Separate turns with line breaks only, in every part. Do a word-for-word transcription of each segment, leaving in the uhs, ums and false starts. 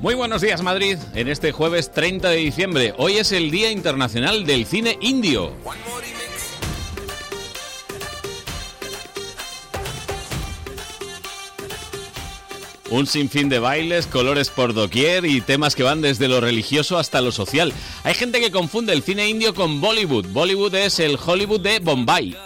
Muy buenos días, Madrid, en este jueves treinta de diciembre. Hoy es el Día Internacional del Cine Indio. Un sinfín de bailes, colores por doquier y temas que van desde lo religioso hasta lo social. Hay gente que confunde el cine indio con Bollywood. Bollywood es el Hollywood de Bombay.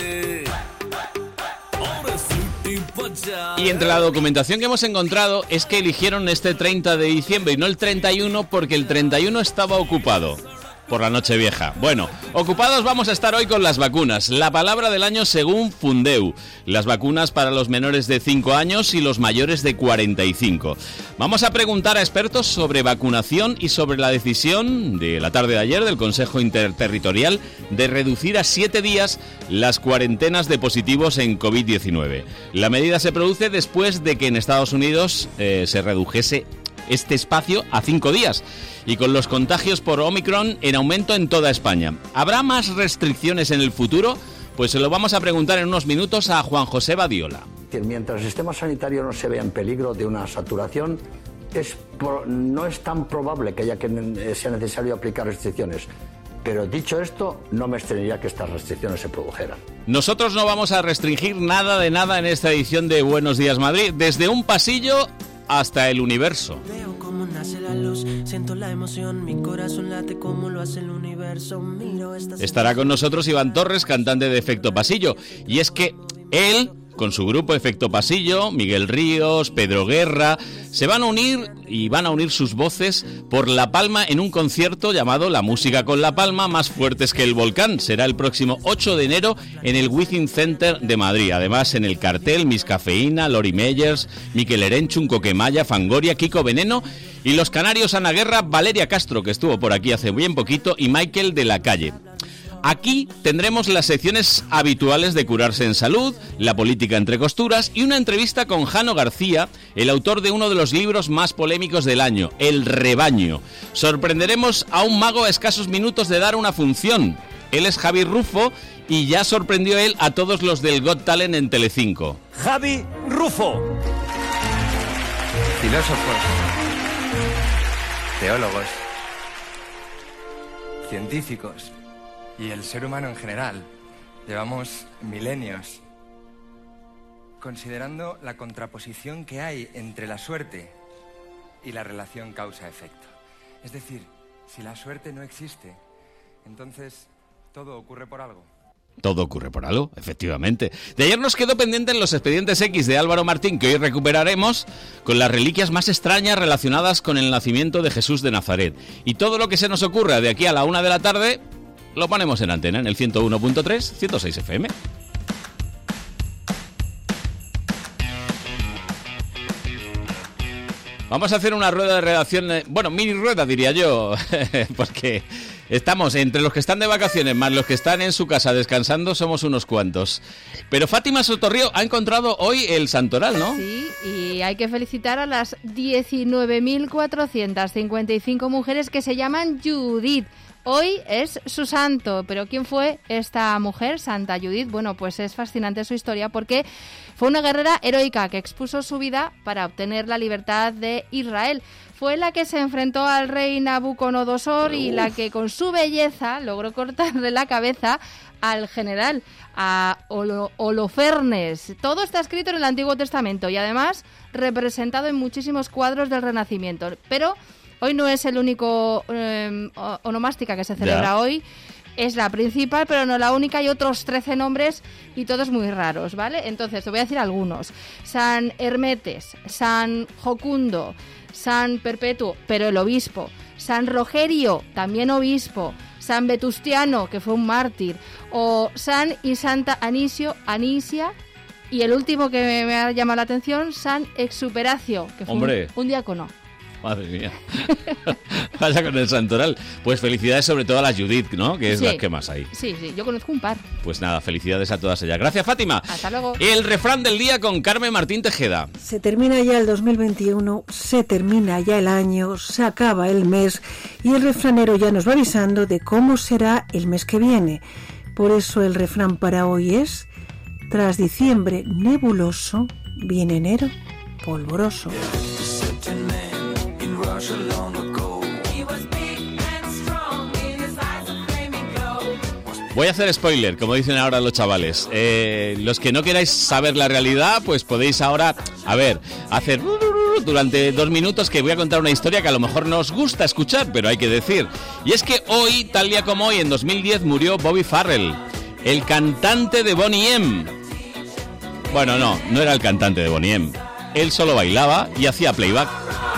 Y entre la documentación que hemos encontrado es que eligieron este treinta de diciembre y no el treinta y uno porque el treinta y uno estaba ocupado por la Nochevieja. Bueno, ocupados vamos a estar hoy con las vacunas. La palabra del año según Fundeu. Las vacunas para los menores de cinco años y los mayores de cuarenta y cinco. Vamos a preguntar a expertos sobre vacunación y sobre la decisión de la tarde de ayer del Consejo Interterritorial de reducir a siete días las cuarentenas de positivos en covid diecinueve. La medida se produce después de que en Estados Unidos eh, se redujese este espacio a cinco días y con los contagios por Omicron en aumento en toda España. ¿Habrá más restricciones en el futuro? Pues se lo vamos a preguntar en unos minutos a Juan José Badiola.
Mientras el sistema sanitario no se vea en peligro de una saturación, es pro, no es tan probable que haya que sea necesario aplicar restricciones. Pero dicho esto, no me extrañaría que estas restricciones se produjeran.
Nosotros no vamos a restringir nada de nada en esta edición de Buenos Días Madrid, desde un pasillo hasta el universo.
Veo cómo nace la luz, siento la emoción, mi corazón late como lo hace el universo. Miro esta
Estará con nosotros Iván Torres, cantante de Efecto Pasillo. Y es que él, con su grupo Efecto Pasillo, Miguel Ríos, Pedro Guerra, se van a unir y van a unir sus voces por La Palma en un concierto llamado La Música con La Palma, más fuertes que el volcán. Será el próximo ocho de enero en el Wizzing Center de Madrid. Además, en el cartel, Miss Cafeína, Lori Meyers, Mikel Erenchun, Coquemaya, Fangoria, Kiko Veneno y los canarios Ana Guerra, Valeria Castro, que estuvo por aquí hace bien poquito, y Michael de la Calle. Aquí tendremos las secciones habituales de Curarse en Salud, la política entre costuras y una entrevista con Jano García, el autor de uno de los libros más polémicos del año, El Rebaño. Sorprenderemos a un mago a escasos minutos de dar una función. Él es Javi Rufo y ya sorprendió él a todos los del Got Talent en Telecinco.
Javi Rufo.
Filósofos, teólogos, científicos y el ser humano en general, llevamos milenios considerando la contraposición que hay entre la suerte y la relación causa-efecto. Es decir, si la suerte no existe, entonces todo ocurre por algo.
Todo ocurre por algo, efectivamente. De ayer nos quedó pendiente en los expedientes X de Álvaro Martín, que hoy recuperaremos, con las reliquias más extrañas relacionadas con el nacimiento de Jesús de Nazaret. Y todo lo que se nos ocurra de aquí a la una de la tarde lo ponemos en antena, en el ciento uno punto tres, ciento seis F M. Vamos a hacer una rueda de redacción, bueno, mini rueda diría yo, porque estamos entre los que están de vacaciones más los que están en su casa descansando, somos unos cuantos. Pero Fátima Sotorrío ha encontrado hoy el santoral, ¿no?
Sí, y hay que felicitar a las diecinueve mil cuatrocientas cincuenta y cinco mujeres que se llaman Judith. Hoy es su santo, pero ¿quién fue esta mujer, Santa Judith? Bueno, pues es fascinante su historia porque fue una guerrera heroica que expuso su vida para obtener la libertad de Israel. Fue la que se enfrentó al rey Nabucodonosor y la que con su belleza logró cortarle la cabeza al general, a Holo- Holofernes. Todo está escrito en el Antiguo Testamento y además representado en muchísimos cuadros del Renacimiento. Pero hoy no es el único eh, onomástica que se celebra ya. Hoy. Es la principal, pero no la única. Hay otros trece nombres y todos muy raros, ¿vale? Entonces, te voy a decir algunos. San Hermetes, San Jocundo, San Perpetuo, pero el obispo. San Rogerio, también obispo. San Vetustiano, que fue un mártir. O San y Santa Anisio, Anisia. Y el último que me, me ha llamado la atención, San Exuperacio, que fue un, un diácono.
Madre mía. Vaya con el santoral. Pues felicidades sobre todo a la Judith, ¿no? Que es
Sí.
la que más hay.
Sí, sí, yo conozco un par.
Pues nada, felicidades a todas ellas. Gracias, Fátima.
Hasta luego.
El refrán del día con Carmen Martín Tejeda.
Se termina ya el dos mil veintiuno, se termina ya el año, se acaba el mes y el refranero ya nos va avisando de cómo será el mes que viene. Por eso el refrán para hoy es: tras diciembre nebuloso, viene enero polvoroso.
Marshall long ago. He was big and strong in his eyes a flaming glow.
Voy a hacer spoiler, como dicen ahora los chavales. Eh, los que no queráis saber la realidad, pues podéis ahora, a ver, hacer durante dos minutos que voy a contar una historia que a lo mejor no os gusta escuchar, pero hay que decir. Y es que hoy, tal día como hoy, en dos mil diez, murió Bobby Farrell, el cantante de Boney M. Bueno, no, no era el cantante de Boney M. Él solo bailaba y hacía playback.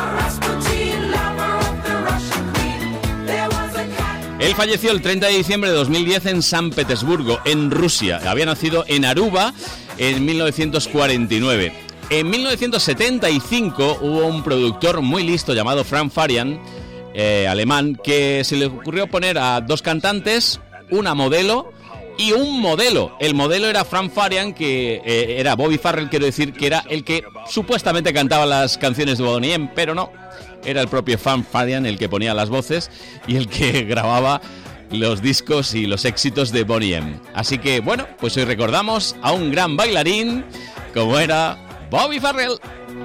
Él falleció el treinta de diciembre de dos mil diez en San Petersburgo, en Rusia. Había nacido en Aruba en mil novecientos cuarenta y nueve. En mil novecientos setenta y cinco hubo un productor muy listo llamado Frank Farian, eh, alemán, que se le ocurrió poner a dos cantantes, una modelo y un modelo. El modelo era Frank Farian, que eh, era Bobby Farrell, quiero decir, que era el que supuestamente cantaba las canciones de Boney M, pero no. Era el propio Frank Farian el que ponía las voces y el que grababa los discos y los éxitos de Boney M. Así que, bueno, pues hoy recordamos a un gran bailarín como era Bobby Farrell.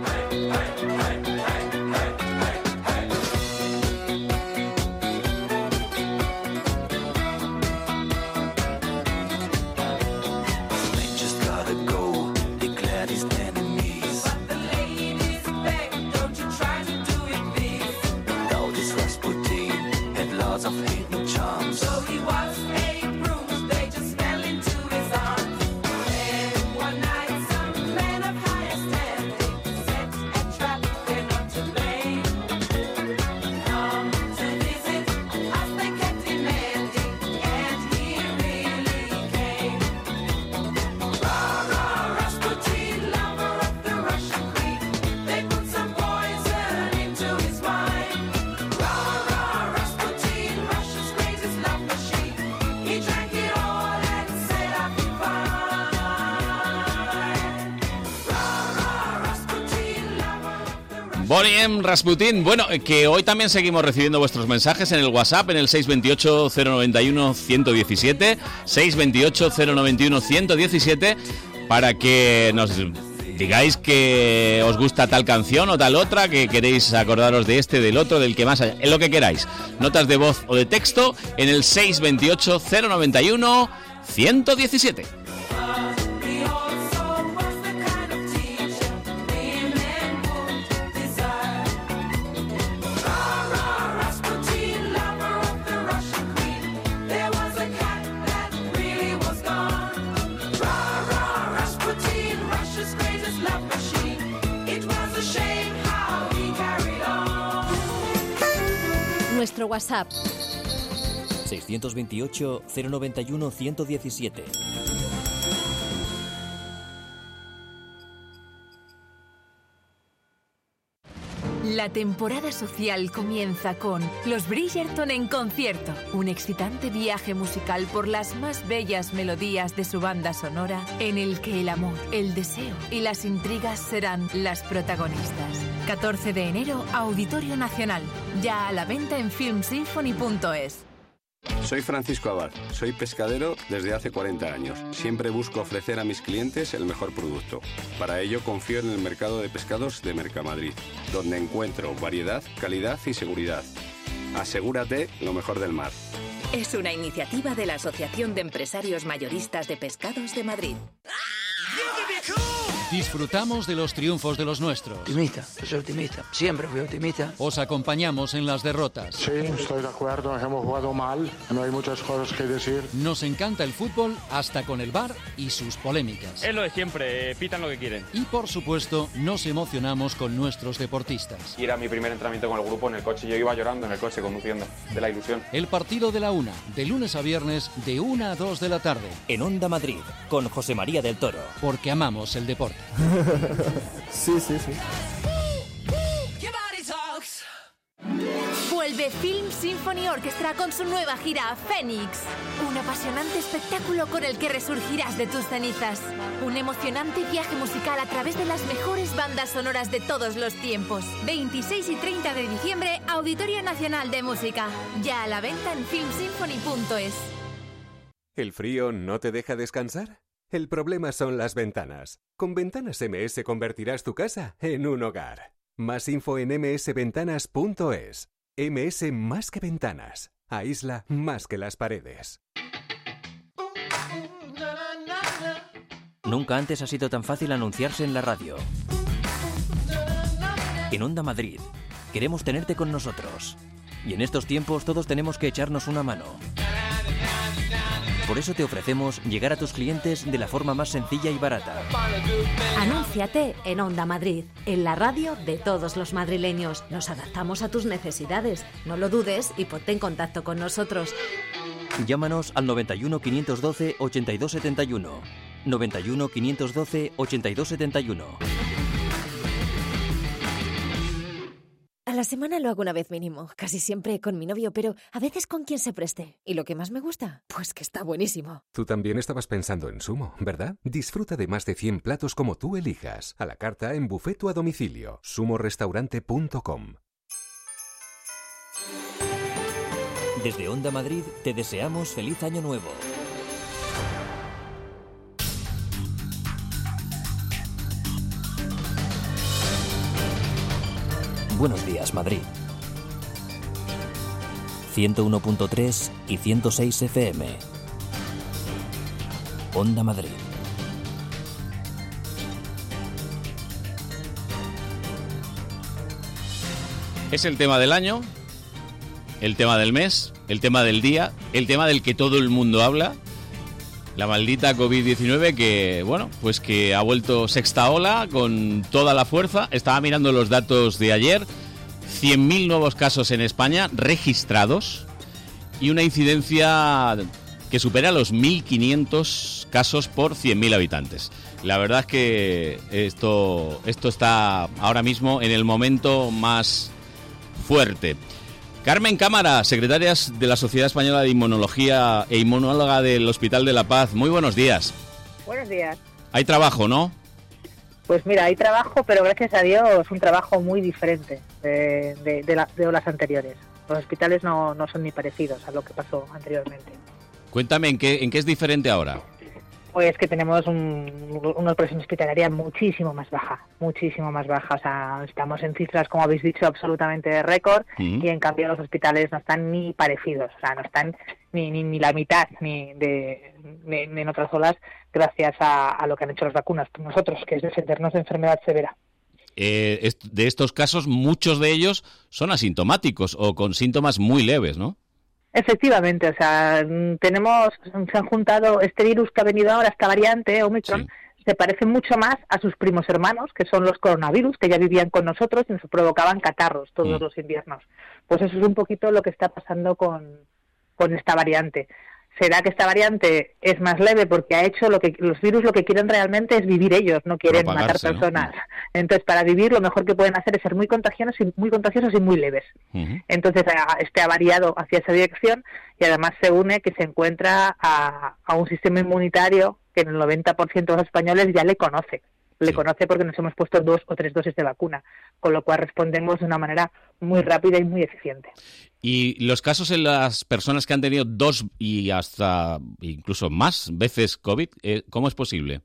Boney M, Rasputin. Bueno, que hoy también seguimos recibiendo vuestros mensajes en el WhatsApp, en el seis dos ocho, cero nueve uno, uno uno uno, seis dos ocho, cero nueve uno, uno uno uno, para que nos digáis que os gusta tal canción o tal otra, que queréis acordaros de este, del otro, del que más haya, en lo que queráis. Notas de voz o de texto en el seis dos ocho, cero nueve uno, uno uno uno.
Nuestro WhatsApp
seis dos ocho, cero nueve uno, uno uno uno.
La temporada social comienza con Los Bridgerton en concierto, un excitante viaje musical por las más bellas melodías de su banda sonora, en el que el amor, el deseo y las intrigas serán las protagonistas. catorce de enero, Auditorio Nacional, ya a la venta en film symphony punto es.
Soy Francisco Abad, soy pescadero desde hace cuarenta años. Siempre busco ofrecer a mis clientes el mejor producto. Para ello confío en el mercado de pescados de Mercamadrid, donde encuentro variedad, calidad y seguridad. Asegúrate lo mejor del mar.
Es una iniciativa de la Asociación de Empresarios Mayoristas de Pescados de Madrid.
Disfrutamos de los triunfos de los nuestros.
Optimista, soy optimista, siempre fui optimista.
Os acompañamos en las derrotas.
Sí, estoy de acuerdo, hemos jugado mal, no hay muchas cosas que decir.
Nos encanta el fútbol hasta con el V A R y sus polémicas.
Es lo de siempre, pitan lo que quieren.
Y por supuesto, nos emocionamos con nuestros deportistas.
Y era mi primer entrenamiento con el grupo en el coche, yo iba llorando en el coche conduciendo, de la ilusión.
El partido de la una, de lunes a viernes, de una a dos de la tarde.
En Onda Madrid, con José María del Toro.
Porque amamos el deporte.
Sí, sí, sí.
Vuelve Film Symphony Orchestra con su nueva gira Fénix. Un apasionante espectáculo con el que resurgirás de tus cenizas. Un emocionante viaje musical a través de las mejores bandas sonoras de todos los tiempos. veintiséis y treinta de diciembre, Auditorio Nacional de Música. Ya a la venta en film symphony punto es.
¿El frío no te deja descansar? El problema son las ventanas. Con Ventanas M S convertirás tu casa en un hogar. Más info en eme ese ventanas punto es. eme ese más que ventanas. Aísla más que las paredes.
Nunca antes ha sido tan fácil anunciarse en la radio. En Onda Madrid, queremos tenerte con nosotros. Y en estos tiempos todos tenemos que echarnos una mano. Por eso te ofrecemos llegar a tus clientes de la forma más sencilla y barata.
Anúnciate en Onda Madrid, en la radio de todos los madrileños. Nos adaptamos a tus necesidades. No lo dudes y ponte en contacto con nosotros.
Llámanos al noventa y uno, quinientos doce, ochenta y dos setenta y uno. noventa y uno, quinientos doce, ochenta y dos setenta y uno.
A la semana lo hago una vez mínimo, casi siempre con mi novio, pero a veces con quien se preste. ¿Y lo que más me gusta? Pues que está buenísimo.
Tú también estabas pensando en Sumo, ¿verdad? Disfruta de más de cien platos como tú elijas. A la carta, en buffet o a domicilio. sumo restaurante punto com.
Desde Onda Madrid te deseamos feliz año nuevo. Buenos días, Madrid. ciento uno punto tres y ciento seis efe eme. Onda Madrid.
Es el tema del año, el tema del mes, el tema del día, el tema del que todo el mundo habla. La maldita covid diecinueve que, bueno, pues que ha vuelto sexta ola con toda la fuerza. Estaba mirando los datos de ayer. cien mil nuevos casos en España registrados y una incidencia que supera los mil quinientos casos por cien mil habitantes. La verdad es que esto, esto está ahora mismo en el momento más fuerte. Carmen Cámara, secretaria de la Sociedad Española de Inmunología e inmunóloga del Hospital de la Paz. Muy buenos días.
Buenos días.
Hay trabajo, ¿no?
Pues mira, hay trabajo, pero gracias a Dios un trabajo muy diferente de, de, de, la, de olas anteriores. Los hospitales no, no son ni parecidos a lo que pasó anteriormente.
Cuéntame, ¿en qué, en qué es diferente ahora?
Pues que tenemos un, una presión hospitalaria muchísimo más baja, muchísimo más baja. O sea, estamos en cifras, como habéis dicho, absolutamente de récord, mm. y en cambio los hospitales no están ni parecidos, o sea, no están ni, ni, ni la mitad ni de, de, de en otras olas, gracias a, a lo que han hecho las vacunas por nosotros, que es defendernos de enfermedad severa.
Eh, de estos casos, muchos de ellos son asintomáticos o con síntomas muy leves, ¿no?
Efectivamente, o sea, tenemos, se han juntado este virus que ha venido ahora, esta variante Omicron, sí. Se parece mucho más a sus primos hermanos, que son los coronavirus, que ya vivían con nosotros y nos provocaban catarros todos mm. los inviernos. Pues eso es un poquito lo que está pasando con, con esta variante. Será que esta variante es más leve porque ha hecho lo que los virus lo que quieren realmente es vivir ellos, no quieren matar personas. ¿No? Entonces, para vivir lo mejor que pueden hacer es ser muy contagiosos y muy contagiosos y muy leves. Uh-huh. Entonces, este ha variado hacia esa dirección y además se une que se encuentra a, a un sistema inmunitario que en el noventa por ciento de los españoles ya le conoce. Le sí. conoce porque nos hemos puesto dos o tres dosis de vacuna, con lo cual respondemos de una manera muy rápida y muy eficiente.
¿Y los casos en las personas que han tenido dos y hasta incluso más veces COVID, eh, cómo es posible?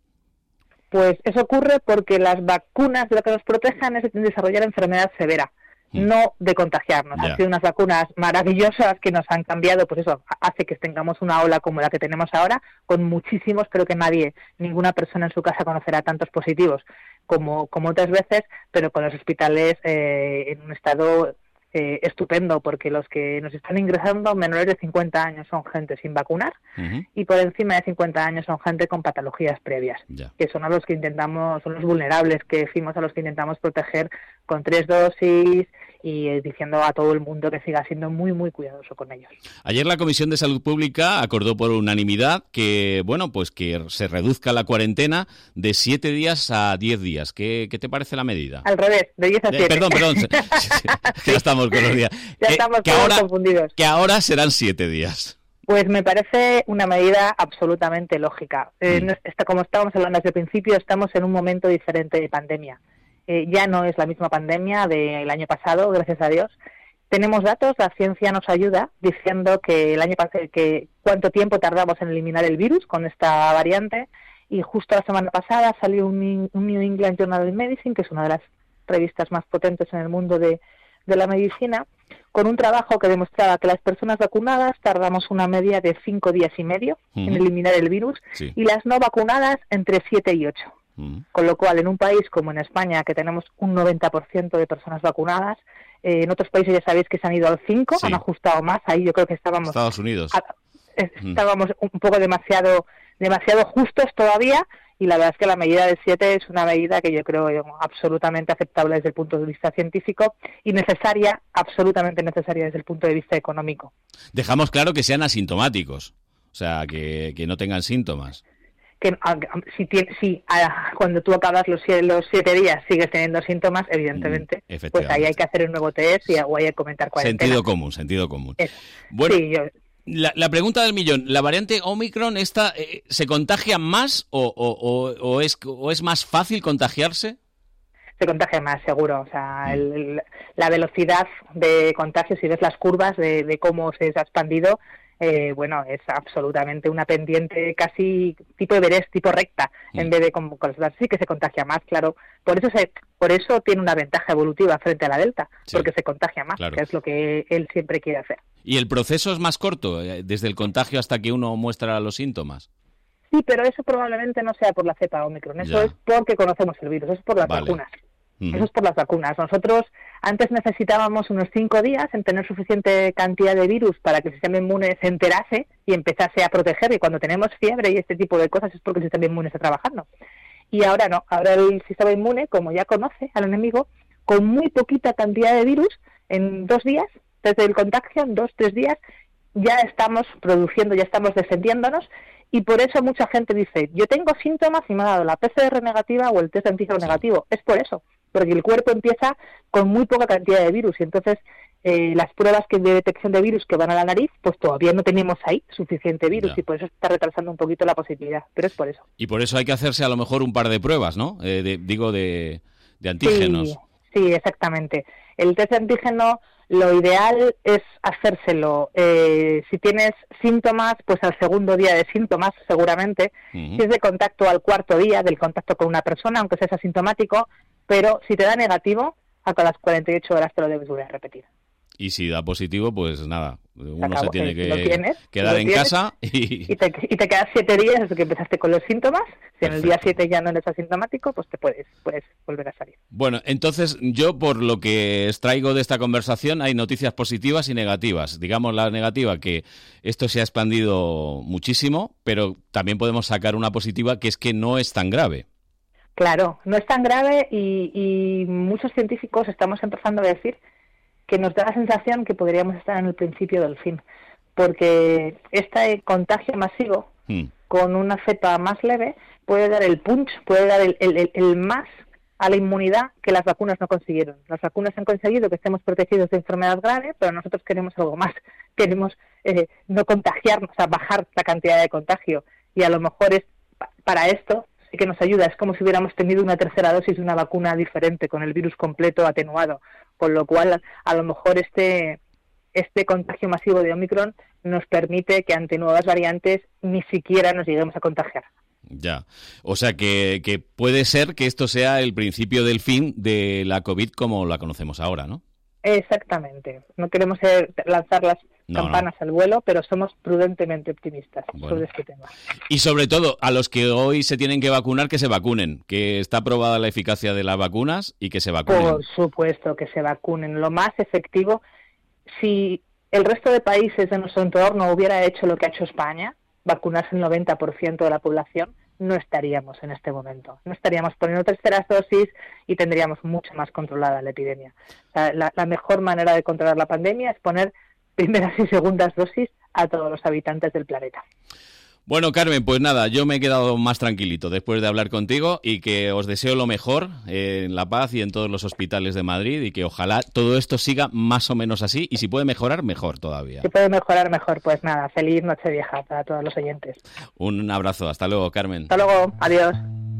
Pues eso ocurre porque las vacunas de lo que nos protejan es de desarrollar enfermedad severa, mm. no de contagiarnos. Ya. Han sido unas vacunas maravillosas que nos han cambiado, pues eso hace que tengamos una ola como la que tenemos ahora, con muchísimos, creo que nadie, ninguna persona en su casa conocerá tantos positivos como, como otras veces, pero con los hospitales eh, en un estado eh, estupendo, porque los que nos están ingresando menores de cincuenta años son gente sin vacunar, uh-huh. y por encima de cincuenta años son gente con patologías previas, ya. que son a los que intentamos, son los vulnerables que fuimos a los que intentamos proteger con tres dosis y eh, diciendo a todo el mundo que siga siendo muy, muy cuidadoso con ellos.
Ayer la Comisión de Salud Pública acordó por unanimidad que, bueno, pues que se reduzca la cuarentena de siete días a diez días. ¿Qué, qué te parece la medida?
Al revés, de diez a siete.
Eh, perdón, perdón, ya estamos con los días.
Ya eh, estamos
que
todos
ahora,
confundidos.
Que ahora serán siete días.
Pues me parece una medida absolutamente lógica. Eh, mm. no, está, como estábamos hablando desde el principio, estamos en un momento diferente de pandemia. Eh, ya no es la misma pandemia del año pasado, gracias a Dios. Tenemos datos, la ciencia nos ayuda diciendo que el año pasado, que cuánto tiempo tardamos en eliminar el virus con esta variante, y justo la semana pasada salió un, un New England Journal of Medicine, que es una de las revistas más potentes en el mundo de, de la medicina, con un trabajo que demostraba que las personas vacunadas tardamos una media de cinco días y medio uh-huh. en eliminar el virus, sí. y las no vacunadas entre siete y ocho. Uh-huh. Con lo cual, en un país como en España, que tenemos un noventa por ciento de personas vacunadas, eh, en otros países ya sabéis que se han ido al cinco, sí. han ajustado más, ahí yo creo que estábamos...
Estados Unidos.
A, estábamos uh-huh. un poco demasiado, demasiado justos todavía, y la verdad es que la medida de siete es una medida que yo creo absolutamente aceptable desde el punto de vista científico y necesaria, absolutamente necesaria desde el punto de vista económico.
Dejamos claro que sean asintomáticos, o sea, que, que no tengan síntomas.
Que si, tiene, si a, cuando tú acabas los, los siete días sigues teniendo síntomas, evidentemente, mm, pues ahí hay que hacer un nuevo test y, o hay que comentar cuarentena.
Sentido común, sentido común.
Es,
bueno,
sí, yo...
La, la pregunta del millón, ¿la variante Omicron esta eh, se contagia más o, o, o, o, es, o es más fácil contagiarse?
Se contagia más, seguro. O sea, mm. el, el, la velocidad de contagio, si ves las curvas de, de cómo se ha expandido, eh, bueno, es absolutamente una pendiente casi tipo Everest, tipo recta, mm. en vez de como con las sí que se contagia más, claro. Por eso se, por eso tiene una ventaja evolutiva frente a la Delta, sí. porque se contagia más, claro. que es lo que él siempre quiere hacer.
¿Y el proceso es más corto, desde el contagio hasta que uno muestra los síntomas?
Sí, pero eso probablemente no sea por la cepa Omicron, eso ya. es porque conocemos el virus, eso es por las vale. vacunas. Uh-huh. Eso es por las vacunas. Nosotros antes necesitábamos unos cinco días en tener suficiente cantidad de virus para que el sistema inmune se enterase y empezase a proteger, y cuando tenemos fiebre y este tipo de cosas es porque el sistema inmune está trabajando. Y ahora no, ahora el sistema inmune, como ya conoce al enemigo, con muy poquita cantidad de virus, en dos días, desde el contagio, en dos, tres días, ya estamos produciendo, ya estamos defendiéndonos, y por eso mucha gente dice, yo tengo síntomas y me ha dado la P C R negativa o el test de antígeno negativo. Es por eso, porque el cuerpo empieza con muy poca cantidad de virus, y entonces eh, las pruebas que de detección de virus que van a la nariz, pues todavía no tenemos ahí suficiente virus, ya. y por eso está retrasando un poquito la positividad, pero es por eso.
Y por eso hay que hacerse a lo mejor un par de pruebas, ¿no? Eh, de, digo, de, de antígenos.
Sí, sí, exactamente. El test de antígeno, lo ideal es hacérselo, eh, si tienes síntomas, pues al segundo día de síntomas, seguramente. Uh-huh. Si es de contacto, al cuarto día del contacto con una persona, aunque seas asintomático, pero si te da negativo, hasta las cuarenta y ocho horas te lo debes volver a repetir.
Y si da positivo, pues nada, uno
Acabo,
se tiene que
tienes,
quedar en
tienes,
casa y...
Y te, y te quedas siete días desde que empezaste con los síntomas. Si Perfecto. En el día siete ya no eres asintomático, pues te puedes, puedes volver a salir.
Bueno, entonces yo, por lo que extraigo de esta conversación, hay noticias positivas y negativas. Digamos la negativa, que esto se ha expandido muchísimo, pero también podemos sacar una positiva, que es que no es tan grave.
Claro, no es tan grave, y, y muchos científicos estamos empezando a decir que nos da la sensación que podríamos estar en el principio del fin, porque este contagio masivo mm. con una cepa más leve puede dar el punch, puede dar el, el, el más a la inmunidad que las vacunas no consiguieron. Las vacunas han conseguido que estemos protegidos de enfermedad grave, pero nosotros queremos algo más, queremos eh, no contagiarnos, o sea, bajar la cantidad de contagio, y a lo mejor es para esto sí que nos ayuda. Es como si hubiéramos tenido una tercera dosis de una vacuna diferente, con el virus completo atenuado, con lo cual a lo mejor este este contagio masivo de Omicron nos permite que ante nuevas variantes ni siquiera nos lleguemos a contagiar.
Ya, o sea que, que puede ser que esto sea el principio del fin de la COVID como la conocemos ahora, ¿no?
Exactamente. No queremos ser, lanzar las
no,
campanas
no.
al vuelo, pero somos prudentemente optimistas
bueno.
sobre este tema.
Y sobre todo, a los que hoy se tienen que vacunar, que se vacunen, que está probada la eficacia de las vacunas y que se vacunen.
Por supuesto, que se vacunen. Lo más efectivo, si el resto de países de nuestro entorno hubiera hecho lo que ha hecho España, vacunarse el noventa por ciento de la población, no estaríamos en este momento. No estaríamos poniendo terceras dosis y tendríamos mucho más controlada la epidemia. O sea, la, la mejor manera de controlar la pandemia es poner primeras y segundas dosis a todos los habitantes del planeta.
Bueno, Carmen, pues nada, yo me he quedado más tranquilito después de hablar contigo, y que os deseo lo mejor eh, en La Paz y en todos los hospitales de Madrid, y que ojalá todo esto siga más o menos así, y si puede mejorar, mejor todavía.
Si puede mejorar, mejor. Pues nada, feliz Nochevieja para todos los oyentes.
Un abrazo, hasta luego, Carmen.
Hasta luego, adiós.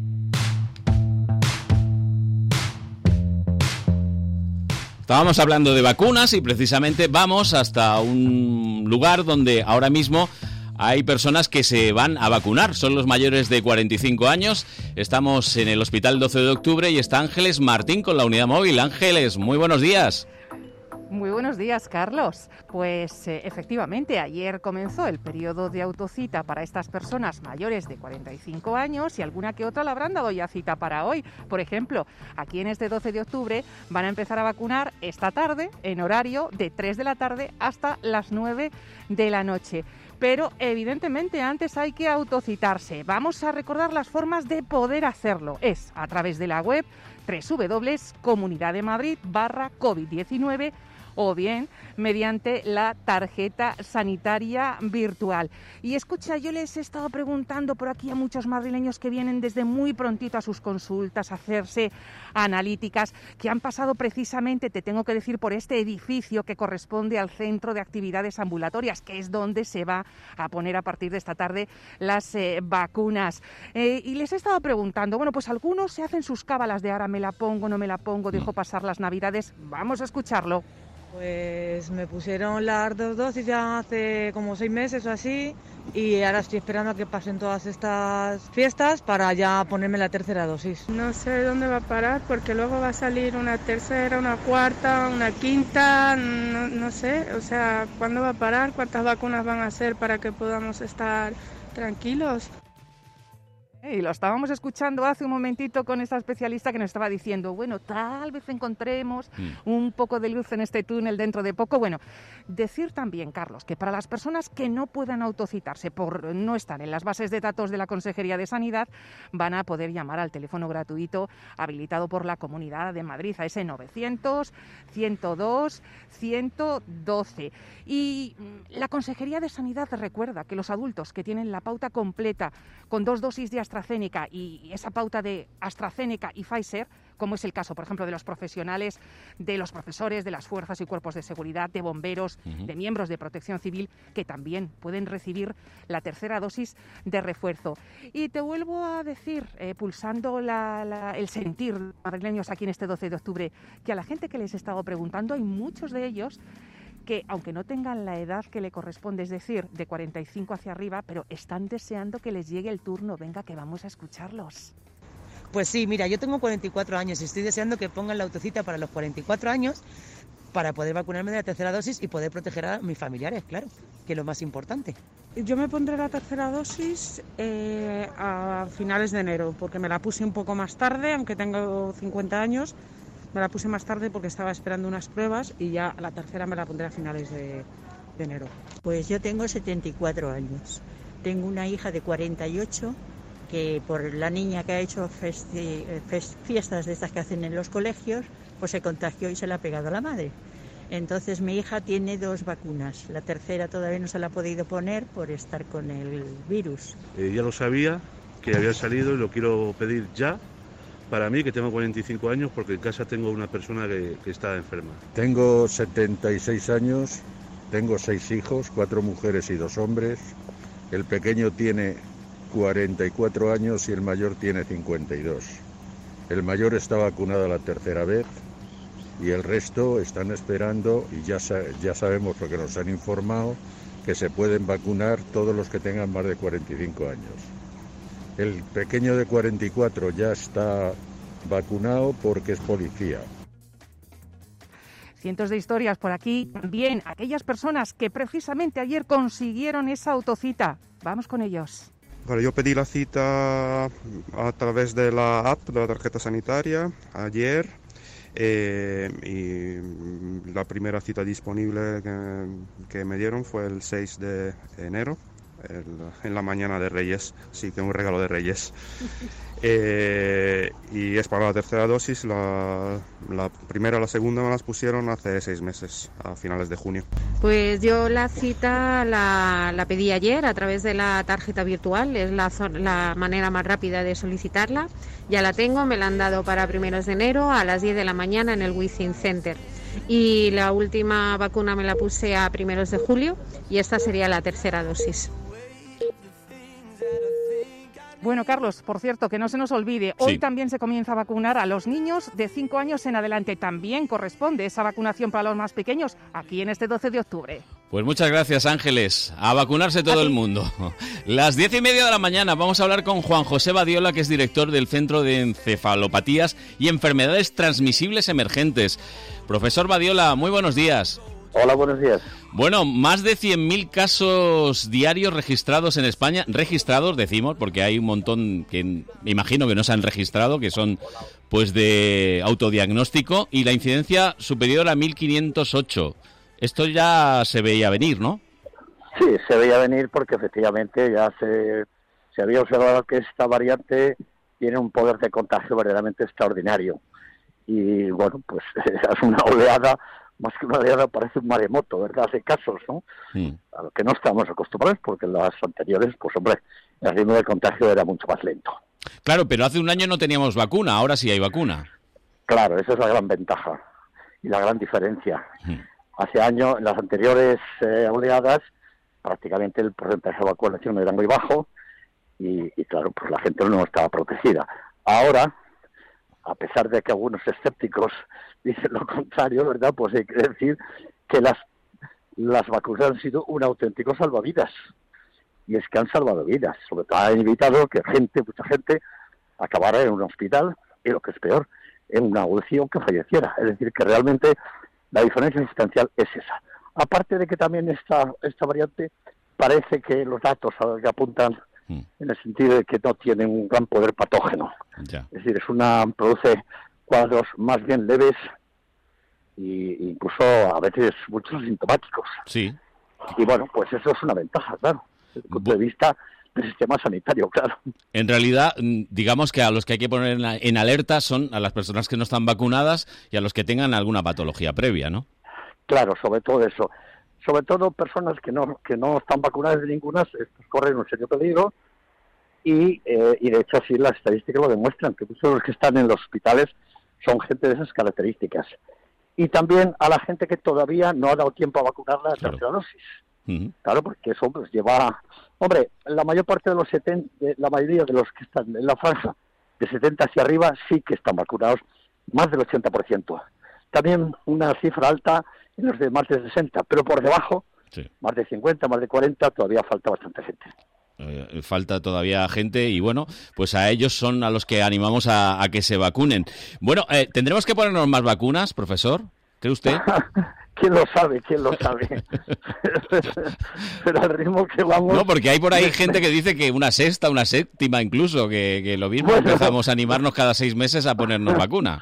Estábamos hablando de vacunas y precisamente vamos hasta un lugar donde ahora mismo hay personas que se van a vacunar, son los mayores de cuarenta y cinco años. Estamos en el Hospital doce de octubre y está Ángeles Martín con la unidad móvil. Ángeles, muy buenos días.
Muy buenos días, Carlos. Pues eh, efectivamente, ayer comenzó el periodo de autocita para estas personas mayores de cuarenta y cinco años y alguna que otra le habrán dado ya cita para hoy. Por ejemplo, aquí en este doce de octubre van a empezar a vacunar esta tarde en horario de tres de la tarde hasta las nueve de la noche. Pero evidentemente antes hay que autocitarse. Vamos a recordar las formas de poder hacerlo. Es a través de la web doble u doble u doble u punto comunidad de madrid barra covid diecinueve o bien mediante la tarjeta sanitaria virtual. Y escucha, yo les he estado preguntando por aquí a muchos madrileños que vienen desde muy prontito a sus consultas a hacerse analíticas, que han pasado precisamente, te tengo que decir, por este edificio que corresponde al Centro de Actividades Ambulatorias, que es donde se va a poner a partir de esta tarde las eh, vacunas. Eh, y les he estado preguntando, bueno, pues algunos se hacen sus cábalas de ahora me la pongo, no me la pongo, dejo pasar las Navidades. Vamos a escucharlo.
Pues me pusieron las dos dosis ya hace como seis meses o así y ahora estoy esperando a que pasen todas estas fiestas para ya ponerme la tercera dosis.
No sé dónde va a parar porque luego va a salir una tercera, una cuarta, una quinta, no, no sé, o sea, ¿cuándo va a parar? ¿Cuántas vacunas van a ser para que podamos estar tranquilos?
Y lo estábamos escuchando hace un momentito con esta especialista que nos estaba diciendo, bueno, tal vez encontremos mm. un poco de luz en este túnel dentro de poco. Bueno, decir también, Carlos, que para las personas que no puedan autocitarse por no estar en las bases de datos de la Consejería de Sanidad, van a poder llamar al teléfono gratuito habilitado por la Comunidad de Madrid, a ese novecientos, ciento dos, ciento doce. Y la Consejería de Sanidad recuerda que los adultos que tienen la pauta completa con dos dosis de AstraZeneca y esa pauta de AstraZeneca y Pfizer, como es el caso, por ejemplo, de los profesionales, de los profesores, de las fuerzas y cuerpos de seguridad, de bomberos, uh-huh. de miembros de protección civil, que también pueden recibir la tercera dosis de refuerzo. Y te vuelvo a decir, eh, pulsando la, la, el sentir de los madrileños aquí en este doce de octubre, que a la gente que les he estado preguntando, hay muchos de ellos que, aunque no tengan la edad que le corresponde, es decir, de cuarenta y cinco hacia arriba, pero están deseando que les llegue el turno. Venga, que vamos a escucharlos.
Pues sí, mira, yo tengo cuarenta y cuatro años y estoy deseando que pongan la autocita para los cuarenta y cuatro años para poder vacunarme de la tercera dosis y poder proteger a mis familiares, claro, que es lo más importante.
Yo me pondré la tercera dosis eh, a finales de enero, porque me la puse un poco más tarde, aunque tengo cincuenta años. Me la puse más tarde porque estaba esperando unas pruebas y ya la tercera me la pondré a finales de, de enero.
Pues yo tengo setenta y cuatro años. Tengo una hija de cuarenta y ocho que por la niña que ha hecho festi- fest- fiestas de estas que hacen en los colegios, pues se contagió y se la ha pegado a la madre. Entonces mi hija tiene dos vacunas. La tercera todavía no se la ha podido poner por estar con el virus.
Eh, ya lo sabía, que había salido y lo quiero pedir ya. Para mí, que tengo cuarenta y cinco años, porque en casa tengo una persona que, que está enferma.
Tengo setenta y seis años, tengo seis hijos, cuatro mujeres y dos hombres. El pequeño tiene cuarenta y cuatro años y el mayor tiene cincuenta y dos. El mayor está vacunado la tercera vez y el resto están esperando y ya, ya sabemos lo que nos han informado, que se pueden vacunar todos los que tengan más de cuarenta y cinco años. El pequeño de cuarenta y cuatro ya está vacunado porque es policía.
Cientos de historias por aquí. También aquellas personas que precisamente ayer consiguieron esa autocita. Vamos con ellos.
Bueno, yo pedí la cita a través de la app de la tarjeta sanitaria ayer. Eh, y la primera cita disponible que, que me dieron fue el seis de enero. El, en la mañana de Reyes, sí, que un regalo de Reyes. Eh, y es para la tercera dosis. La, la primera y la segunda me las pusieron hace seis meses, a finales de junio.
Pues yo la cita la, la pedí ayer a través de la tarjeta virtual, es la, la manera más rápida de solicitarla. Ya la tengo, me la han dado para primeros de enero a las diez de la mañana en el Within Center. Y la última vacuna me la puse a primeros de julio y esta sería la tercera dosis.
Bueno, Carlos, por cierto, que no se nos olvide, hoy
sí.
también se comienza a vacunar a los niños de cinco años en adelante. También corresponde esa vacunación para los más pequeños aquí en este doce de octubre.
Pues muchas gracias, Ángeles. A vacunarse todo el mundo. Las diez y media de la mañana vamos a hablar con Juan José Badiola, que es director del Centro de Encefalopatías y Enfermedades Transmisibles Emergentes. Profesor Badiola, muy buenos días.
Hola, buenos días.
Bueno, más de cien mil casos diarios registrados en España. Registrados, decimos, porque hay un montón que me imagino que no se han registrado, que son pues de autodiagnóstico, y la incidencia superior a mil quinientos ocho. Esto ya se veía venir, ¿no?
Sí, se veía venir porque efectivamente ya se, se había observado que esta variante tiene un poder de contagio verdaderamente extraordinario. Y bueno, pues es una oleada, más que una oleada parece un maremoto, ¿verdad? Hace casos, ¿no? Mm. A lo que no estamos acostumbrados, porque en las anteriores, pues hombre, el ritmo de contagio era mucho más lento.
Claro, pero hace un año no teníamos vacuna, ahora sí hay vacuna.
Claro, esa es la gran ventaja y la gran diferencia. Mm. Hace años, en las anteriores eh, oleadas, prácticamente el porcentaje de vacunación era muy bajo y, y, claro, pues la gente no estaba protegida. Ahora, a pesar de que algunos escépticos dicen lo contrario, ¿verdad? Pues hay que decir que las, las vacunas han sido un auténtico salvavidas. Y es que han salvado vidas. Sobre todo han evitado que gente, mucha gente, acabara en un hospital y, lo que es peor, en una U C I o que falleciera. Es decir, que realmente la diferencia sustancial es esa. Aparte de que también esta, esta variante parece que los datos que apuntan mm. en el sentido de que no tiene un gran poder patógeno. Ya. Es decir, es una produce cuadros más bien leves e incluso a veces muchos sintomáticos.
Sí.
Y bueno, pues eso es una ventaja, claro, desde el punto de vista del sistema sanitario, claro.
En realidad, digamos que a los que hay que poner en, en alerta son a las personas que no están vacunadas y a los que tengan alguna patología previa, ¿no?
Claro, sobre todo eso. Sobre todo personas que no que no están vacunadas de ninguna, estos corren un serio peligro y, eh, y de hecho así las estadísticas lo demuestran, que muchos de los que están en los hospitales son gente de esas características. Y también a la gente que todavía no ha dado tiempo a vacunarla a la tercera dosis. Uh-huh. Claro, porque eso pues lleva... Hombre, la mayor parte de los setenta, la mayoría de los que están en la franja de setenta hacia arriba sí que están vacunados, más del ochenta por ciento. También una cifra alta en los de más de sesenta, pero por debajo, sí. más de cincuenta, más de cuarenta, todavía falta bastante gente.
Eh, falta todavía gente y bueno, pues a ellos son a los que animamos a, a que se vacunen. Bueno, eh, ¿tendremos que ponernos más vacunas, profesor? ¿Cree usted?
¿Quién lo sabe? ¿Quién lo sabe? Pero al ritmo que vamos...
No, porque hay por ahí gente que dice que una sexta, una séptima incluso, que, que lo mismo bueno, empezamos a animarnos cada seis meses a ponernos vacuna.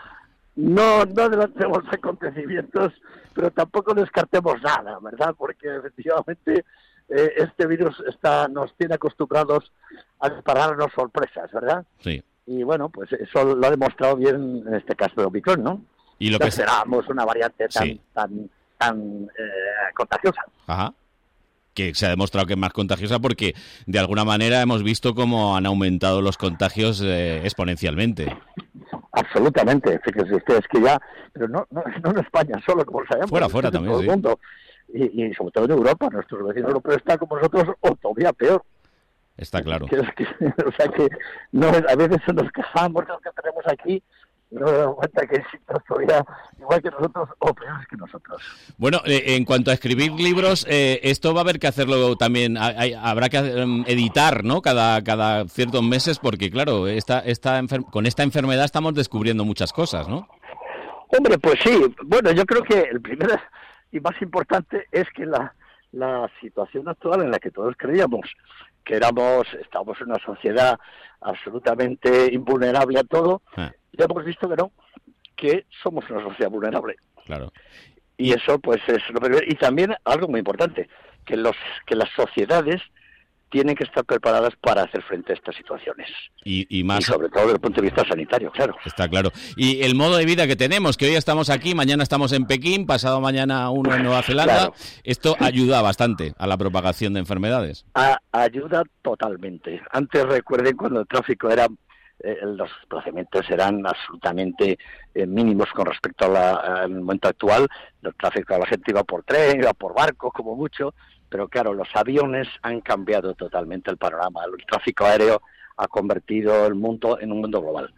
No, no adelantemos acontecimientos, pero tampoco descartemos nada, ¿verdad? Porque efectivamente eh, este virus está nos tiene acostumbrados a dispararnos sorpresas, ¿verdad?
Sí.
Y bueno, pues eso lo ha demostrado bien en este caso de Omicron, ¿no?
Y lo que
esperábamos una variante tan
sí.
tan tan eh, contagiosa.
Ajá. Que se ha demostrado que es más contagiosa porque de alguna manera hemos visto cómo han aumentado los contagios eh, exponencialmente.
Absolutamente, fíjense ustedes que ya, pero no, no, no en España solo, como sabemos.
Fuera, fuera también,
todo
sí.
el mundo. Y, y sobre todo en Europa, nuestros vecinos europeos están como nosotros o todavía peor.
Está claro.
Que, que, o sea que no, a veces nos quejamos de lo que tenemos aquí y no nos damos cuenta que sí, todavía igual que nosotros o peores que nosotros.
Bueno, eh, en cuanto a escribir libros, eh, esto va a haber que hacerlo también, hay, habrá que um, editar, ¿no? Cada, cada ciertos meses, porque claro, esta, esta enfer- con esta enfermedad estamos descubriendo muchas cosas, ¿no?
Hombre, pues sí. Bueno, yo creo que el primero y más importante es que la, la situación actual en la que todos creíamos que éramos, estábamos en una sociedad absolutamente invulnerable a todo, ah. ya hemos visto que no, que somos una sociedad vulnerable.
Claro.
Y eso, pues, es lo primero. Y también algo muy importante, que los que las sociedades tienen que estar preparadas para hacer frente a estas situaciones.
Y, y más...
Y sobre todo desde el punto de vista sanitario, claro.
Está claro. Y el modo de vida que tenemos, que hoy estamos aquí, mañana estamos en Pekín, pasado mañana uno en Nueva Zelanda, claro. Esto ayuda bastante a la propagación de enfermedades.
A, ayuda totalmente. Antes, recuerden, cuando el tráfico era... Eh, los desplazamientos eran absolutamente eh, mínimos con respecto a la, al momento actual. El tráfico, la gente iba por tren, iba por barco, como mucho... Pero claro, los aviones han cambiado totalmente el panorama. El tráfico aéreo ha convertido el mundo en un mundo global.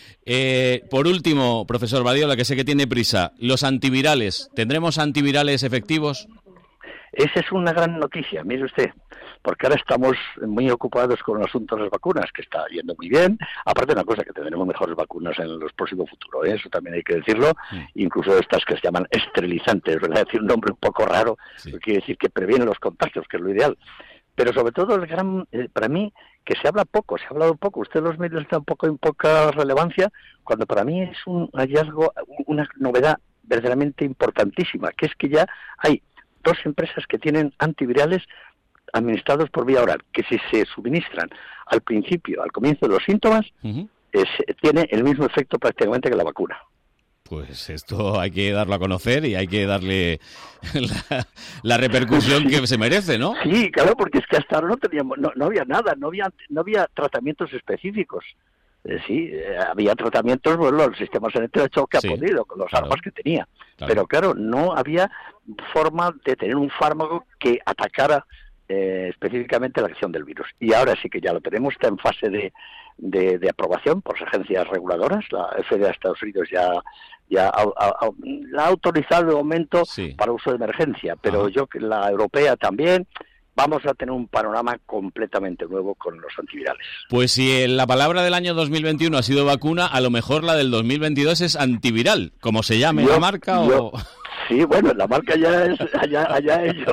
Eh, por último, profesor Badiola, que sé que tiene prisa, los antivirales, ¿tendremos antivirales efectivos?
esa es una gran noticia, mire usted, porque ahora estamos muy ocupados con el asunto de las vacunas, que está yendo muy bien. Aparte, una cosa, que tendremos mejores vacunas en los próximos futuros, ¿eh? Eso también hay que decirlo, sí. Incluso estas que se llaman esterilizantes, ¿verdad? Es decir, un nombre un poco raro, sí. Quiere decir que previenen los contagios, que es lo ideal. Pero sobre todo, el gran, eh, para mí, que se habla poco, se ha hablado poco, usted los medios están un poco en poca relevancia, cuando para mí es un hallazgo, una novedad verdaderamente importantísima, que es que ya hay dos empresas que tienen antivirales administrados por vía oral, que si se suministran al principio, al comienzo de los síntomas, uh-huh. es, tiene el mismo efecto prácticamente que la vacuna.
Pues esto hay que darlo a conocer y hay que darle la, la repercusión sí. que se merece, ¿no?
Sí, claro, porque es que hasta ahora no teníamos, no, no había nada, no había, no había tratamientos específicos. Eh, sí, eh, había tratamientos, bueno, el sistema sanitario ha hecho que ha sí, podido, con las claro, armas que tenía. Claro. Pero claro, no había forma de tener un fármaco que atacara eh, específicamente la acción del virus. Y ahora sí que ya lo tenemos, está en fase de, de, de aprobación por las agencias reguladoras. La F D A de Estados Unidos ya, ya ha, ha, la ha autorizado de momento sí. para uso de emergencia, pero Ajá. yo que la europea también. Vamos a tener un panorama completamente nuevo con los antivirales.
Pues si la palabra del año dos mil veintiuno ha sido vacuna, a lo mejor la del dos mil veintidós es antiviral, como se llame yo, la marca yo, o...
Sí, bueno, la marca ya es allá, allá ellos.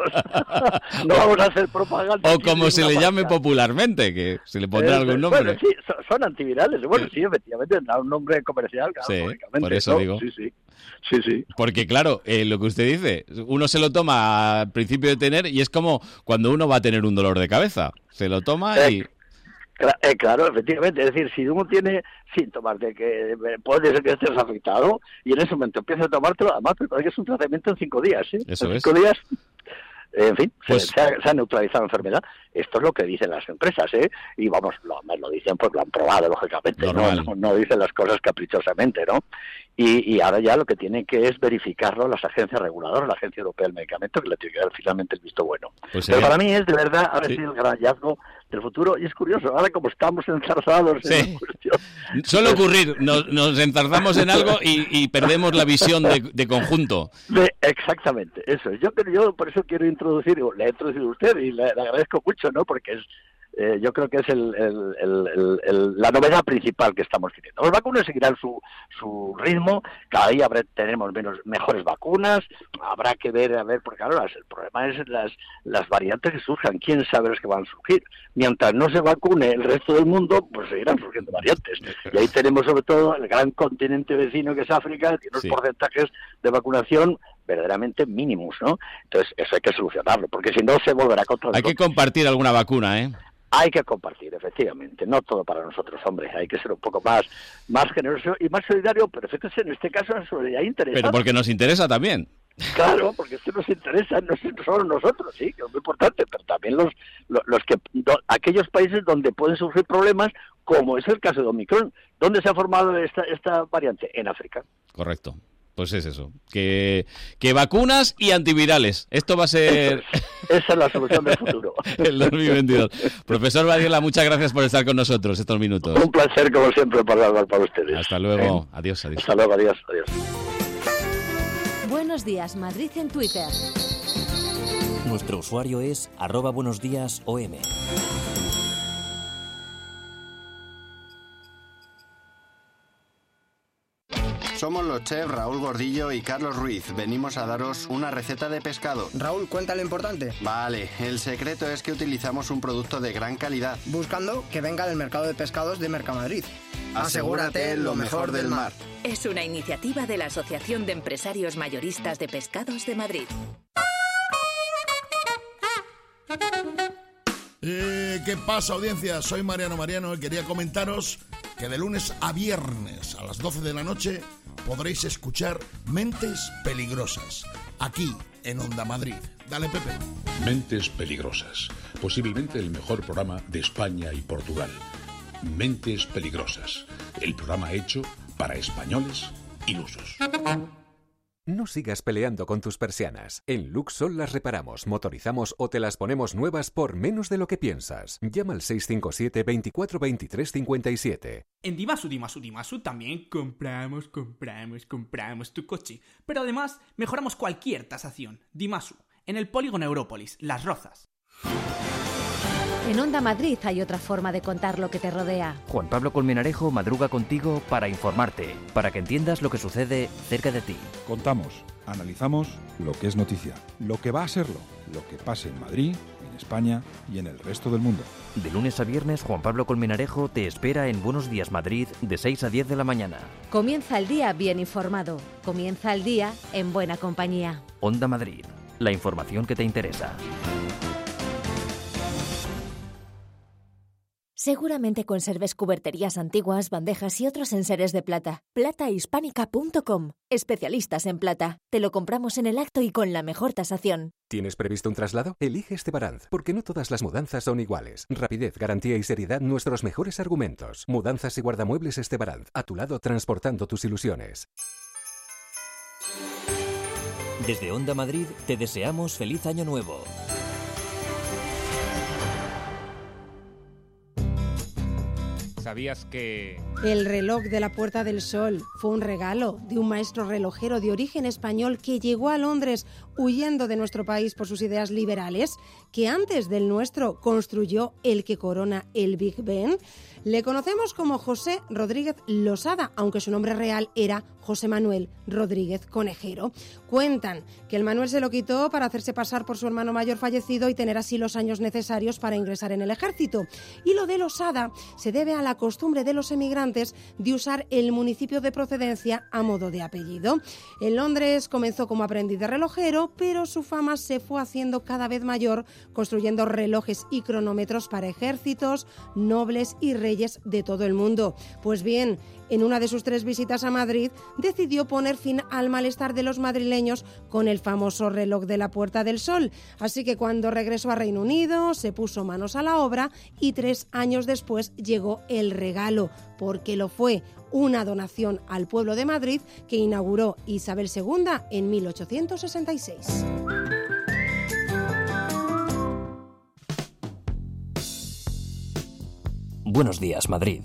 No vamos a hacer propaganda.
O como se le marca. llame popularmente, que se le pondrá eh, algún nombre.
Bueno, sí, son, son antivirales. Bueno, sí, efectivamente, da un nombre comercial, claro,
sí, por eso ¿no? digo.
Sí, sí. Sí, sí.
Porque claro, eh, lo que usted dice, uno se lo toma al principio de tener y es como cuando uno va a tener un dolor de cabeza. Se lo toma
eh,
y...
Cl- eh, claro, efectivamente. Es decir, si uno tiene síntomas de que puede ser que estés afectado y en ese momento empieza a tomártelo, además, pero es un tratamiento en cinco días. ¿sí?
Eso
en
es.
cinco días... En fin,
pues,
se, ha, se ha neutralizado la enfermedad. Esto es lo que dicen las empresas, ¿eh? Y vamos, lo, lo dicen porque lo han probado, lógicamente. ¿no? No, no dicen las cosas caprichosamente, ¿no? Y, y ahora ya lo que tienen que es verificarlo las agencias reguladoras, la Agencia Europea del Medicamento, que le tiene que dar finalmente el visto bueno. Pues Pero para mí es, de verdad, ahora sí el gran hallazgo del futuro. Y es curioso, ahora como estamos enzarzados
sí.
en la cuestión...
Suele ocurrir, nos, nos enzarzamos en algo y, y perdemos la visión de, de conjunto.
De, exactamente, eso. Yo, yo por eso quiero introducir, le he introducido a usted y le, le agradezco mucho, ¿no? Porque es... Eh, yo creo que es el, el, el, el, el, la novedad principal que estamos teniendo. Las vacunas seguirán su, su ritmo, cada día habrá, tenemos menos, mejores vacunas, habrá que ver, a ver, porque claro, el problema es las, las variantes que surjan, quién sabe las que van a surgir. Mientras no se vacune el resto del mundo, pues seguirán surgiendo variantes. Y ahí tenemos sobre todo el gran continente vecino que es África, tiene unos sí. porcentajes de vacunación verdaderamente mínimos, ¿no? Entonces eso hay que solucionarlo, porque si no se volverá contra
Hay que compartir alguna vacuna, ¿eh?
Hay que compartir, efectivamente, no todo para nosotros, hombre, hay que ser un poco más más generoso y más solidario, pero fíjese, en este caso la solidaridad interesa.
Pero porque nos interesa también.
Claro, porque es que nos interesa, no solo nosotros, sí, que es muy importante, pero también los los, los que do, aquellos países donde pueden sufrir problemas, como es el caso de Omicron. ¿Dónde se ha formado esta esta variante? En África.
Correcto. Pues es eso, que, que vacunas y antivirales. Esto va a ser...
Esa es la solución del futuro.
El dos mil veintidós. Profesor Badiola, muchas gracias por estar con nosotros estos minutos.
Un placer, como siempre, para hablar para ustedes.
Hasta luego. ¿Eh? Adiós, adiós.
Hasta luego, adiós, adiós.
Buenos días, Madrid en Twitter.
Nuestro usuario es arroba buenos días O M.
Somos los chefs Raúl Gordillo y Carlos Ruiz. Venimos a daros una receta de pescado.
Raúl, cuenta lo importante.
Vale, el secreto es que utilizamos un producto de gran calidad.
Buscando que venga del mercado de pescados de Mercamadrid.
Asegúrate lo mejor del mar.
Es una iniciativa de la Asociación de Empresarios Mayoristas de Pescados de Madrid.
Eh, ¿Qué pasa, audiencia? Soy Mariano Mariano y quería comentaros que de lunes a viernes a las doce de la noche podréis escuchar Mentes Peligrosas, aquí en Onda Madrid. Dale, Pepe.
Mentes Peligrosas, posiblemente el mejor programa de España y Portugal. Mentes Peligrosas, el programa hecho para españoles ilusos.
No sigas peleando con tus persianas. En Luxol las reparamos, motorizamos o te las ponemos nuevas por menos de lo que piensas. Llama al seis cinco siete, veinticuatro, veintitrés, cincuenta y siete.
En Dimasu, Dimasu, Dimasu también compramos, compramos, compramos tu coche. Pero además mejoramos cualquier tasación. Dimasu, en el polígono Európolis, Las Rozas.
En Onda Madrid hay otra forma de contar lo que te rodea.
Juan Pablo Colmenarejo madruga contigo para informarte, para que entiendas lo que sucede cerca de ti.
Contamos, analizamos lo que es noticia, lo que va a serlo, lo que pase en Madrid, en España y en el resto del mundo.
De lunes a viernes, Juan Pablo Colmenarejo te espera en Buenos Días Madrid de seis a diez de la mañana.
Comienza el día bien informado. Comienza el día en buena compañía.
Onda Madrid, la información que te interesa.
Seguramente conserves cuberterías antiguas, bandejas y otros enseres de plata. plata hispánica punto com. Especialistas en plata. Te lo compramos en el acto y con la mejor tasación.
¿Tienes previsto un traslado? Elige Estebaranz, porque no todas las mudanzas son iguales. Rapidez, garantía y seriedad, nuestros mejores argumentos. Mudanzas y guardamuebles Estebaranz. A tu lado, transportando tus ilusiones.
Desde Onda Madrid te deseamos feliz año nuevo.
¿Sabías que...?
El reloj de la Puerta del Sol fue un regalo de un maestro relojero de origen español que llegó a Londres huyendo de nuestro país por sus ideas liberales, que antes del nuestro construyó el que corona el Big Ben. Le conocemos como José Rodríguez Losada, aunque su nombre real era José Manuel Rodríguez Conejero. Cuentan que el Manuel se lo quitó para hacerse pasar por su hermano mayor fallecido y tener así los años necesarios para ingresar en el ejército. Y lo de Losada se debe a la costumbre de los emigrantes de usar el municipio de procedencia a modo de apellido. En Londres comenzó como aprendiz de relojero, pero su fama se fue haciendo cada vez mayor, construyendo relojes y cronómetros para ejércitos, nobles y reyes de todo el mundo. Pues bien, en una de sus tres visitas a Madrid, decidió poner fin al malestar de los madrileños con el famoso reloj de la Puerta del Sol. Así que cuando regresó a Reino Unido, se puso manos a la obra y tres años después llegó el regalo, porque lo fue, una donación al pueblo de Madrid que inauguró Isabel segunda en mil ochocientos sesenta y seis.
Buenos días, Madrid.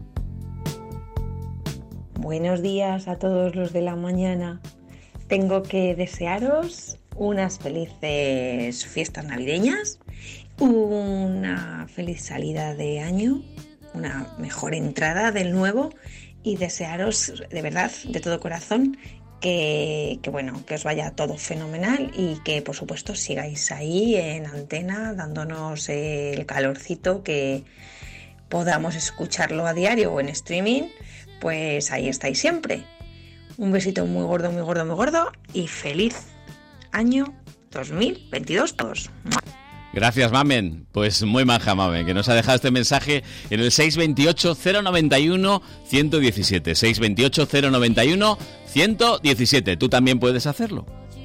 Buenos días a todos los de la mañana. Tengo que desearos unas felices fiestas navideñas, una feliz salida de año, una mejor entrada del nuevo y desearos de verdad, de todo corazón, que, que bueno, que os vaya todo fenomenal y que por supuesto sigáis ahí en antena dándonos el calorcito, que podamos escucharlo a diario o en streaming, pues ahí estáis siempre. Un besito muy gordo, muy gordo, muy gordo y feliz año dos mil veintidós todos.
Gracias, Mamen. Pues muy maja, Mamen, que nos ha dejado este mensaje en el seis dos ocho, cero nueve uno, uno uno siete. seis dos ocho, cero nueve uno, uno uno siete. Tú también puedes hacerlo.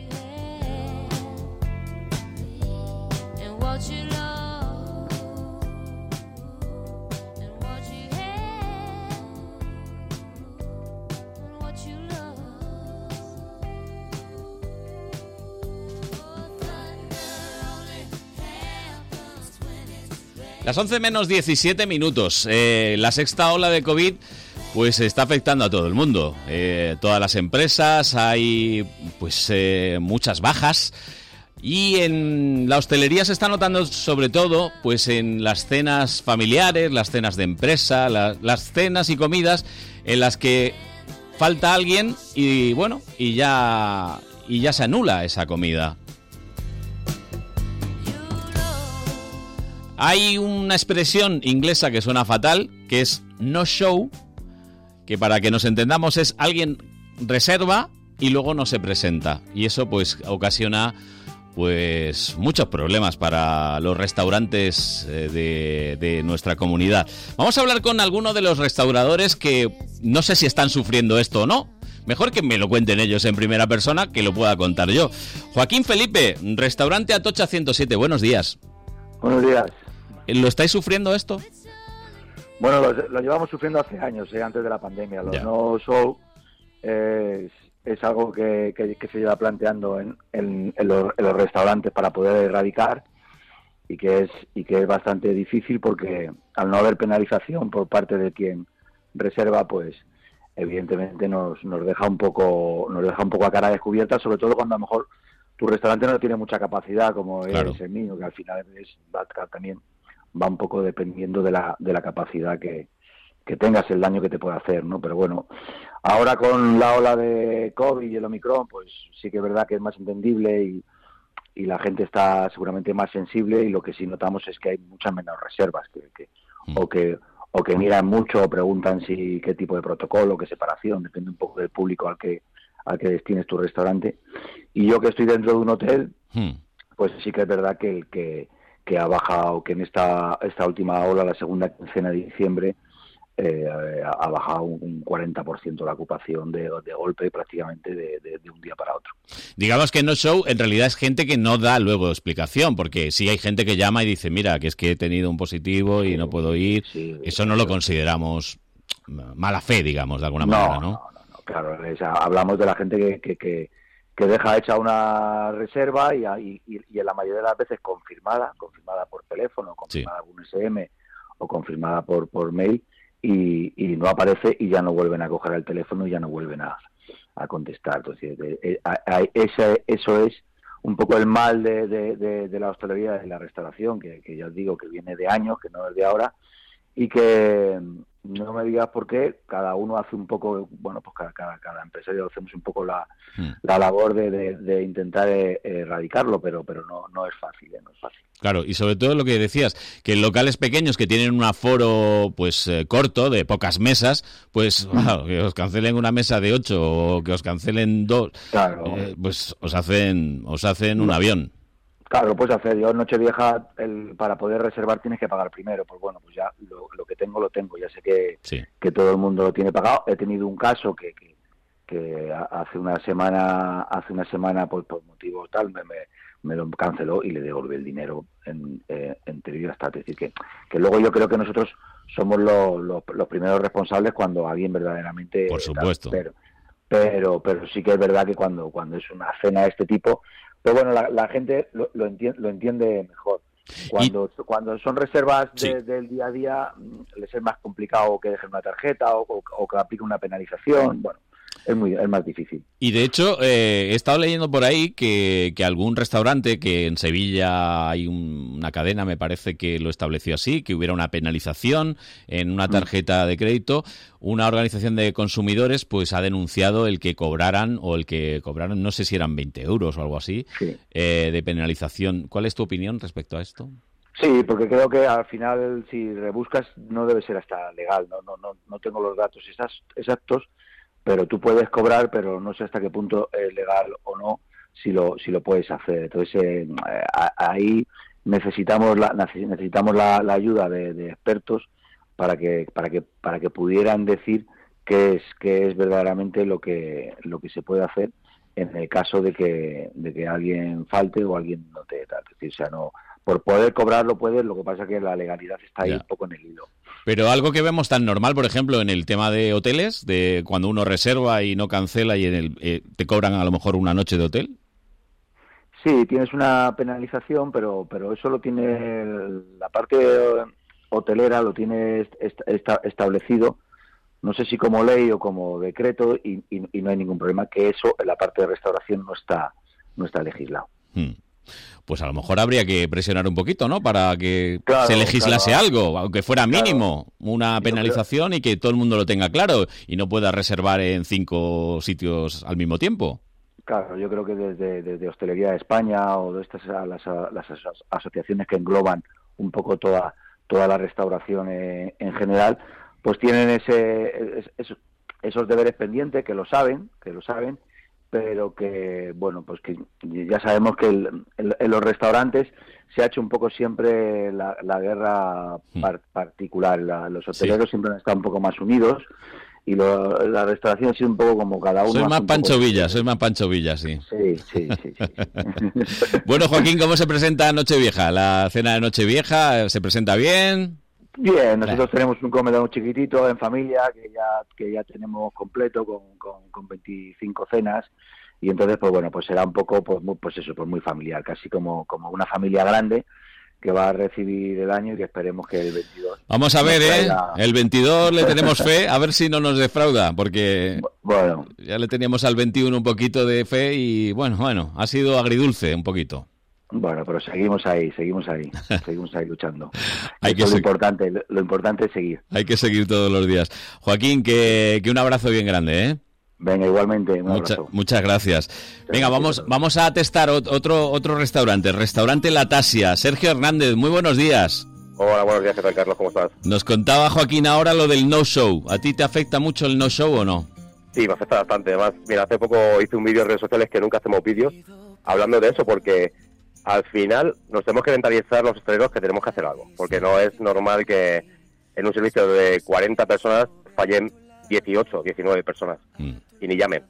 Las once menos diecisiete minutos. Eh, la sexta ola de COVID pues está afectando a todo el mundo. Eh, todas las empresas, hay pues eh, muchas bajas. Y en la hostelería se está notando sobre todo pues en las cenas familiares, las cenas de empresa, la, las cenas y comidas en las que falta alguien y bueno, y ya, y ya se anula esa comida. Hay una expresión inglesa que suena fatal, que es no show, que para que nos entendamos es alguien reserva y luego no se presenta. Y eso pues ocasiona pues muchos problemas para los restaurantes de, de nuestra comunidad. Vamos a hablar con alguno de los restauradores que no sé si están sufriendo esto o no. Mejor que me lo cuenten ellos en primera persona, que lo pueda contar yo. Joaquín Felipe, restaurante Atocha ciento siete, buenos días.
Buenos días.
¿Lo estáis sufriendo esto?
Bueno, lo, lo llevamos sufriendo hace años, eh, antes de la pandemia. Los ya. no show eh, es, es algo que, que, que se lleva planteando en, en, en, los, en los restaurantes para poder erradicar y que es y que es bastante difícil porque al no haber penalización por parte de quien reserva, pues evidentemente nos, nos deja un poco nos deja un poco a cara descubierta, sobre todo cuando a lo mejor tu restaurante no tiene mucha capacidad como
Claro.
es el mío, que al final es, va, también va un poco dependiendo de la, de la capacidad que, que tengas, el daño que te puede hacer, ¿no? Pero bueno, ahora con la ola de COVID y el Omicron, pues sí que es verdad que es más entendible y, y la gente está seguramente más sensible, y lo que sí notamos es que hay muchas menos reservas que, que
Mm.
o que o que miran mucho o preguntan si qué tipo de protocolo, qué separación, depende un poco del público al que al que destines tu restaurante. Y yo que estoy dentro de un hotel,
Hmm.
pues sí que es verdad que que, que ha bajado, que en esta esta última ola, la segunda quincena de diciembre, eh, ha bajado un cuarenta por ciento la ocupación de, de golpe, prácticamente de, de, de un día para otro.
Digamos que no show en realidad es gente que no da luego explicación, porque sí hay gente que llama y dice, mira, que es que he tenido un positivo y no puedo ir. Eso no lo consideramos mala fe, digamos, de alguna
No,
manera, ¿no?
no, no, claro, es- hablamos de la gente que, que, que, que deja hecha una reserva y, y, y en la mayoría de las veces confirmada, confirmada por teléfono, confirmada por un ese eme o confirmada por, por mail, y, y no aparece y ya no vuelven a coger el teléfono y ya no vuelven a, a contestar. Entonces, eh, eh, a- a- ese, eso es un poco el mal de, de, de, de la hostelería y la restauración, que, que ya os digo que viene de años, que no es de ahora, y que no me digas por qué, cada uno hace un poco, bueno, pues cada, cada, cada empresario hacemos un poco la, la labor de, de, de intentar eh, erradicarlo, pero pero no no es fácil, eh, no es fácil.
Claro, y sobre todo lo que decías, que en locales pequeños que tienen un aforo pues eh, corto, de pocas mesas, pues wow, que os cancelen una mesa de ocho o que os cancelen dos,
Claro.
eh, pues os hacen os hacen un avión.
Claro, lo puedes hacer. Yo en Nochevieja, el, para poder reservar tienes que pagar primero. Pues bueno, pues ya lo, lo que tengo, lo tengo. Ya sé que,
Sí.
que todo el mundo lo tiene pagado. He tenido un caso que, que, que ha- hace una semana, hace una semana pues, por motivo tal, me, me, me lo canceló y le devolví el dinero en, eh, entero y ya está. Es decir, que, que luego yo creo que nosotros somos los, los, los primeros responsables cuando alguien verdaderamente...
Por supuesto.
Pero, pero pero sí que es verdad que cuando cuando es una cena de este tipo, pero bueno, la, la gente lo, lo, entiende, lo entiende mejor. Cuando cuando son reservas de-
Sí.
del día a día, mm, les es más complicado que dejen una tarjeta o, o- o que apliquen una penalización. Bueno, es muy es más difícil.
Y de hecho, eh, he estado leyendo por ahí que, que algún restaurante, que en Sevilla hay un- una cadena, me parece que lo estableció así, que hubiera una penalización en una tarjeta de crédito, una organización de consumidores pues ha denunciado el que cobraran, o el que cobraron, no sé si eran veinte euros o algo así, eh, de penalización. ¿Cuál es tu opinión respecto a esto?
Sí, porque creo que al final si rebuscas no debe ser hasta legal. No no no no tengo los datos exact- exactos, pero tú puedes cobrar, pero no sé hasta qué punto es legal o no si lo si lo puedes hacer. Entonces eh, a- ahí necesitamos la neces- necesitamos la, la ayuda de, de expertos para que para que para que pudieran decir qué es qué es verdaderamente lo que lo que se puede hacer en el caso de que de que alguien falte o alguien no te tal. Es decir, o sea, no por poder cobrar lo puedes, lo que pasa es que la legalidad está ahí
Ya.
un poco en el hilo.
Pero algo que vemos tan normal, por ejemplo, en el tema de hoteles, de cuando uno reserva y no cancela y en el, eh, te cobran a lo mejor una noche de hotel.
Sí, tienes una penalización, pero pero eso lo tiene el- la parte hotelera, lo tiene est- esta- establecido, no sé si como ley o como decreto, y, y- y no hay ningún problema, que eso en la parte de restauración no está no está legislado.
Hmm. Pues a lo mejor habría que presionar un poquito, ¿no? Para que
Claro,
se legislase
claro.
algo, aunque fuera mínimo, una penalización y que todo el mundo lo tenga claro y no pueda reservar en cinco sitios al mismo tiempo.
Claro, yo creo que desde, desde Hostelería de España o de estas a- las, a- las aso- asociaciones que engloban un poco toda toda la restauración eh, en general, pues tienen ese es- esos, esos deberes pendientes, que lo saben, que lo saben, pero que bueno, pues que ya sabemos que el- el- en los restaurantes se ha hecho un poco siempre la, la guerra par- particular. La- los hoteleros siempre han estado un poco más unidos y lo- la restauración ha sido un poco como cada uno.
Soy
hace
más
un poco-
Pancho Villa, soy más Pancho Villa, sí.
Sí, sí, sí. sí.
Bueno, Joaquín, ¿cómo se presenta Nochevieja? ¿La cena de Nochevieja se presenta bien?
Bien, nosotros tenemos un comedor chiquitito en familia que ya que ya tenemos completo con, con, con veinticinco cenas, y entonces pues bueno, pues será un poco pues, muy, pues eso, pues muy familiar, casi como como una familia grande, que va a recibir el año y que esperemos que el veintidós...
Vamos a ver, ¿eh? El veintidós le tenemos fe, a ver si no nos defrauda, porque
bueno,
ya le teníamos al veintiuno un poquito de fe y bueno, bueno, ha sido agridulce un poquito.
Bueno, pero seguimos ahí, seguimos ahí, seguimos ahí luchando.
Hay que
lo
se...
importante, lo, lo importante es seguir.
Hay que seguir todos los días. Joaquín, que, que un abrazo bien grande, ¿eh?
Venga, igualmente, un
Mucha,
abrazo.
muchas gracias. Venga, vamos vamos a testar otro otro restaurante, el restaurante La Tasia. Sergio Hernández, muy buenos días.
Hola, buenos días, ¿qué tal, Carlos? ¿Cómo estás?
Nos contaba Joaquín ahora lo del no-show. ¿A ti te afecta mucho el no-show o no?
Sí, me afecta bastante. Además, mira, hace poco hice un vídeo en redes sociales, que nunca hacemos vídeos, hablando de eso, porque al final nos tenemos que mentalizar los hosteleros que tenemos que hacer algo. Porque no es normal que en un servicio de cuarenta personas fallen dieciocho, diecinueve personas mm. y ni llamen.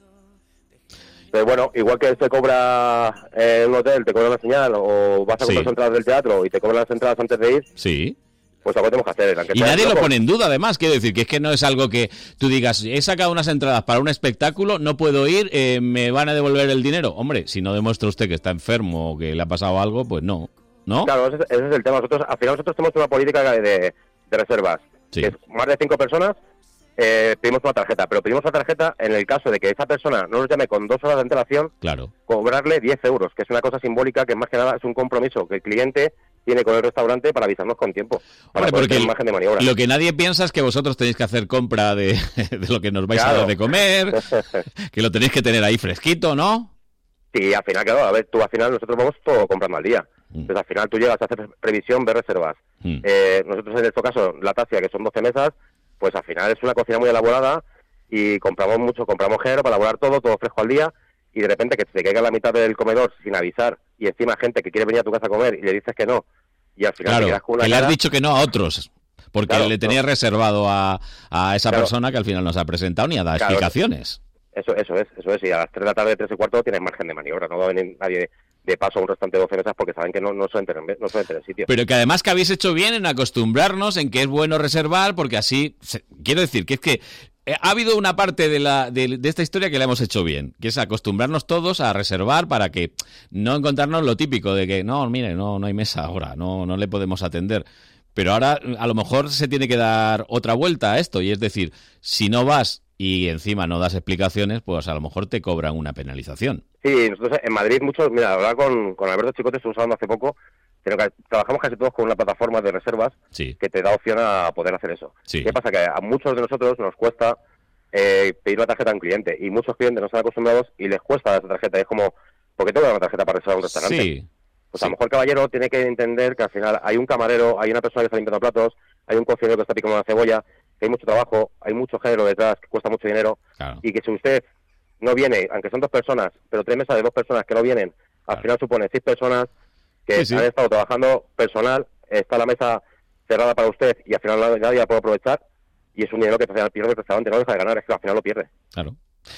Pero bueno, igual que se cobra en un hotel, te cobran la señal, o vas a comprar sí. entradas del teatro y te cobran las entradas antes de ir,
sí.
pues algo tenemos que hacer.
Y nadie lo pone en duda, además, quiero decir, que es que no es algo que tú digas, he sacado unas entradas para un espectáculo, no puedo ir, eh, me van a devolver el dinero. Hombre, si no demuestra usted que está enfermo o que le ha pasado algo, pues no, ¿no?
Claro, ese, ese es el tema. Nosotros, al final nosotros tenemos una política de, de reservas, sí. que es más de cinco personas, Eh, pedimos una tarjeta, pero pedimos una tarjeta en el caso de que esa persona no nos llame con dos horas de antelación,
claro.
cobrarle diez euros, que es una cosa simbólica, que más que nada es un compromiso que el cliente tiene con el restaurante para avisarnos con tiempo, para
Hombre, porque
tener margen de maniobra.
Lo que nadie piensa es que vosotros tenéis que hacer compra de, de lo que nos vais claro. a dar de comer, que lo tenéis que tener ahí fresquito, ¿no?
Sí, al final, claro, a ver, tú al final nosotros vamos todo comprando al día. Mm. Entonces al final tú llegas a hacer previsión, ves reservas. Mm. Eh, nosotros en este caso, La Tasia, que son doce mesas, pues al final es una cocina muy elaborada y compramos mucho, compramos género para elaborar todo, todo fresco al día, y de repente que se caiga la mitad del comedor sin avisar, y encima gente que quiere venir a tu casa a comer y le dices que no, y al final
claro,
te quedas con una
que
cara...
le has dicho que no a otros, porque claro, le tenías no. reservado a, a esa claro. persona que al final no se ha presentado ni ha dado claro, explicaciones.
Eso, eso es, eso es, y a las tres de la tarde, tres y cuarto tienes margen de maniobra, no va a venir nadie de paso a un restaurante de doce mesas porque saben que no, no suelen tener, no suelen tener sitio.
Pero que además que habéis hecho bien en acostumbrarnos en que es bueno reservar, porque así, se, quiero decir, que es que ha habido una parte de, la, de, de esta historia que la hemos hecho bien, que es acostumbrarnos todos a reservar para que no encontrarnos lo típico de que, no, mire, no, no hay mesa ahora, no, no le podemos atender. Pero ahora a lo mejor se tiene que dar otra vuelta a esto, y es decir, si no vas y encima no das explicaciones, pues a lo mejor te cobran una penalización.
Sí, nosotros en Madrid muchos, mira, hablaba con, con Alberto Chicote, estuve usando hace poco, pero que trabajamos casi todos con una plataforma de reservas
sí.
que te da opción a poder hacer eso.
Sí.
¿Qué pasa? Que a muchos de nosotros nos cuesta eh, pedir una tarjeta a un cliente, y muchos clientes no están acostumbrados y les cuesta esa tarjeta. Es como, ¿por qué tengo una tarjeta para reservar un restaurante?
Sí.
Pues
sí.
a lo mejor el caballero tiene que entender que al final hay un camarero, hay una persona que está limpiando platos, hay un cocinero que está picando una cebolla, que hay mucho trabajo, hay mucho género detrás, que cuesta mucho dinero,
claro.
y que si usted no viene, aunque son dos personas, pero tres mesas de dos personas que no vienen, al
claro.
final supone seis personas que
sí, sí.
han estado trabajando personal, está la mesa cerrada para usted y al final nadie la puede aprovechar, y es un dinero que al final pierde el restaurante, no deja de ganar, es que al final lo pierde.
Claro.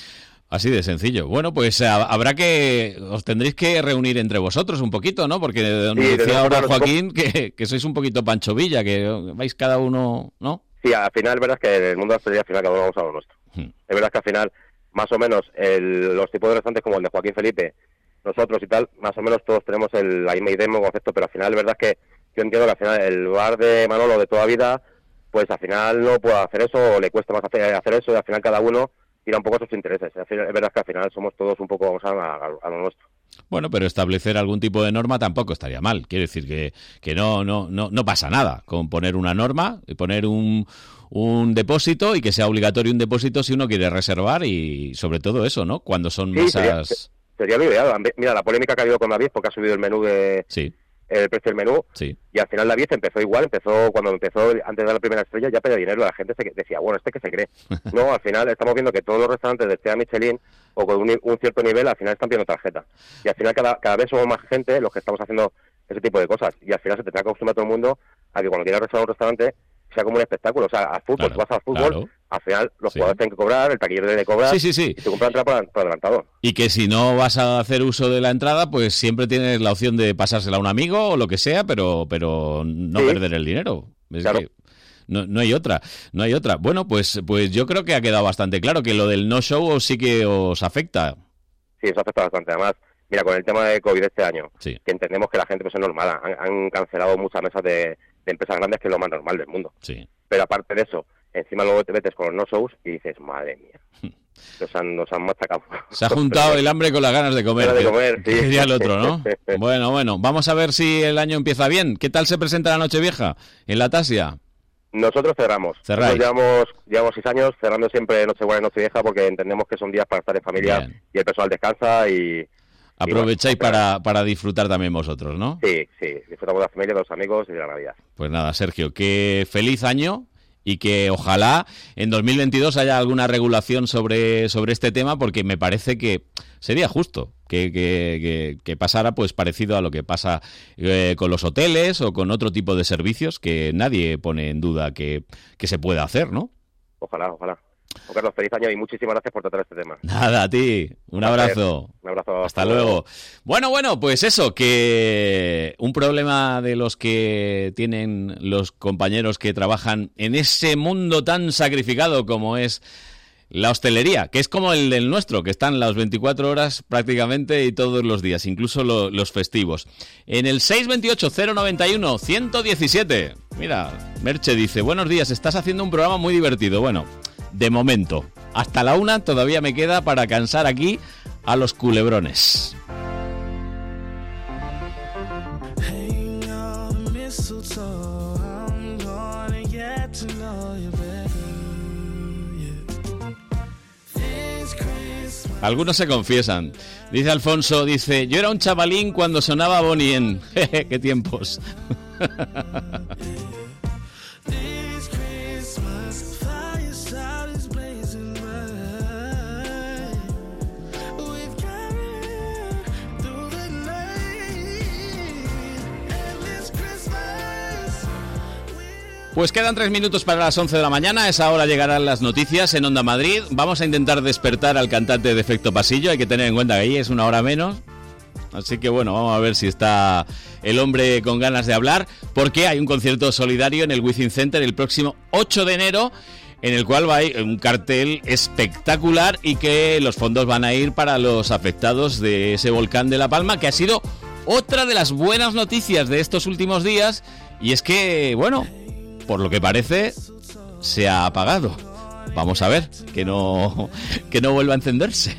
Así de sencillo. Bueno, pues habrá que... Os tendréis que reunir entre vosotros un poquito, ¿no? Porque nos sí, decía ahora Joaquín que, que sois un poquito Pancho Villa, que vais cada uno, ¿no?
Sí, al final, verdad es que en el mundo de la hostelería, al final cada uno vamos a lo nuestro. Hmm. Es verdad que al final, más o menos, el, los tipos de restaurantes como el de Joaquín Felipe, nosotros y tal, más o menos todos tenemos el, la misma idea, el mismo concepto, pero al final, es verdad que yo entiendo que al final el bar de Manolo de toda vida, pues al final no puede hacer eso, o le cuesta más hacer, hacer eso, y al final cada uno tira un poco a sus intereses. Es verdad que al final somos todos un poco, vamos a, a, a lo nuestro.
Bueno, pero establecer algún tipo de norma tampoco estaría mal. Quiero decir que, que no, no, no, no pasa nada con poner una norma y poner un, un depósito, y que sea obligatorio un depósito si uno quiere reservar, y sobre todo eso, ¿no? Cuando son
sí,
mesas...
Sería, sería lo ideal. Mira, la polémica que ha habido con David, porque ha subido el menú de...
Sí.
el precio del menú,
sí.
y al final David empezó igual, empezó cuando empezó, antes de dar la primera estrella, ya pedía dinero, la gente se decía, bueno, ¿este qué se cree? No, al final estamos viendo que todos los restaurantes de estrella Michelin, o con un, un cierto nivel, al final están pidiendo tarjeta, y al final cada, cada vez somos más gente los que estamos haciendo ese tipo de cosas, y al final se tendrá que acostumbrar todo el mundo a que cuando quieras reservar un restaurante sea como un espectáculo, o sea, a fútbol,
claro,
tú vas al fútbol, claro. al final los sí. jugadores tienen que cobrar, el taquillero tiene que cobrar,
sí, sí, sí.
y se compra entrada por, por adelantado.
Y que si no vas a hacer uso de la entrada, pues siempre tienes la opción de pasársela a un amigo o lo que sea, pero pero no sí. perder el dinero. Es
claro.
que no, no hay otra, no hay otra. Bueno, pues pues yo creo que ha quedado bastante claro que lo del no-show sí que os afecta.
Sí, eso afecta bastante. Además, Mira, con el tema de COVID este año,
sí.
que entendemos que la gente pues es normal, han, han cancelado muchas mesas de, de empresas grandes, que es lo más normal del mundo.
Sí.
Pero aparte de eso, encima luego te metes con los no-shows y dices, madre mía, nos han, nos han machacado.
Se ha juntado el hambre con las ganas de comer.
De comer, sí.
Sería el otro, ¿no? Bueno, bueno, vamos a ver si el año empieza bien. ¿Qué tal se presenta la Nochevieja en la Tasia?
Nosotros cerramos.
Cerráis.
Nosotros llevamos, llevamos seis años cerrando siempre Nochebuena y Nochevieja porque entendemos que son días para estar en familia. Bien. Y el personal descansa y...
Aprovecháis
y bueno,
para, para disfrutar también vosotros, ¿no?
Sí, sí. Disfrutamos de la familia, de los amigos y de la Navidad.
Pues nada, Sergio, que feliz año y que ojalá en dos mil veintidós haya alguna regulación sobre, sobre este tema, porque me parece que sería justo que, que, que, que pasara pues parecido a lo que pasa eh, con los hoteles o con otro tipo de servicios que nadie pone en duda que, que se pueda hacer, ¿no?
Ojalá, ojalá. Juan Carlos, feliz año y muchísimas gracias por tratar este tema.
Nada, a ti. Un abrazo.
Un abrazo.
Hasta luego. Bueno, bueno, pues eso, que un problema de los que tienen los compañeros que trabajan en ese mundo tan sacrificado como es la hostelería, que es como el del nuestro, que están las veinticuatro horas prácticamente y todos los días, incluso lo, los festivos. En el seis veintiocho cero noventa y uno ciento diecisiete. Mira, Merche dice, buenos días, estás haciendo un programa muy divertido. Bueno, de momento. Hasta la una todavía me queda para cansar aquí a los culebrones. Algunos se confiesan. Dice Alfonso, dice, yo era un chavalín cuando sonaba Bonnie M. ¡Qué tiempos! Pues quedan tres minutos para las once de la mañana, a esa hora llegarán las noticias en Onda Madrid. Vamos a intentar despertar al cantante de Efecto Pasillo, hay que tener en cuenta que ahí es una hora menos. Así que bueno, vamos a ver si está el hombre con ganas de hablar, porque hay un concierto solidario en el Wizzing Center el próximo ocho de enero, en el cual va a ir un cartel espectacular y que los fondos van a ir para los afectados de ese volcán de La Palma, que ha sido otra de las buenas noticias de estos últimos días, y es que, bueno, por lo que parece, se ha apagado. Vamos a ver, que no, que no vuelva a encenderse.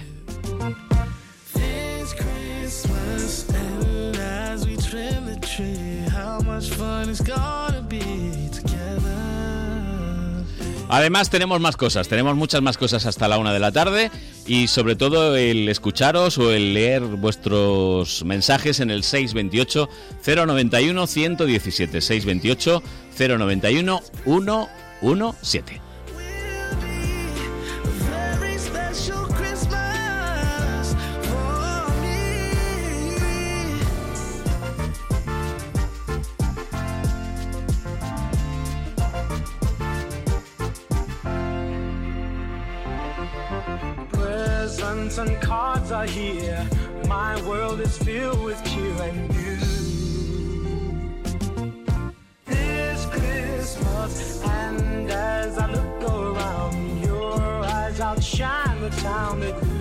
Además tenemos más cosas, tenemos muchas más cosas hasta la una de la tarde y sobre todo el escucharos o el leer vuestros mensajes en el seis veintiocho cero noventa y uno ciento diecisiete, seis veintiocho cero noventa y uno ciento diecisiete.
And cards are here. My world is filled with cheer and you. This Christmas, and as I look around, your eyes outshine the town that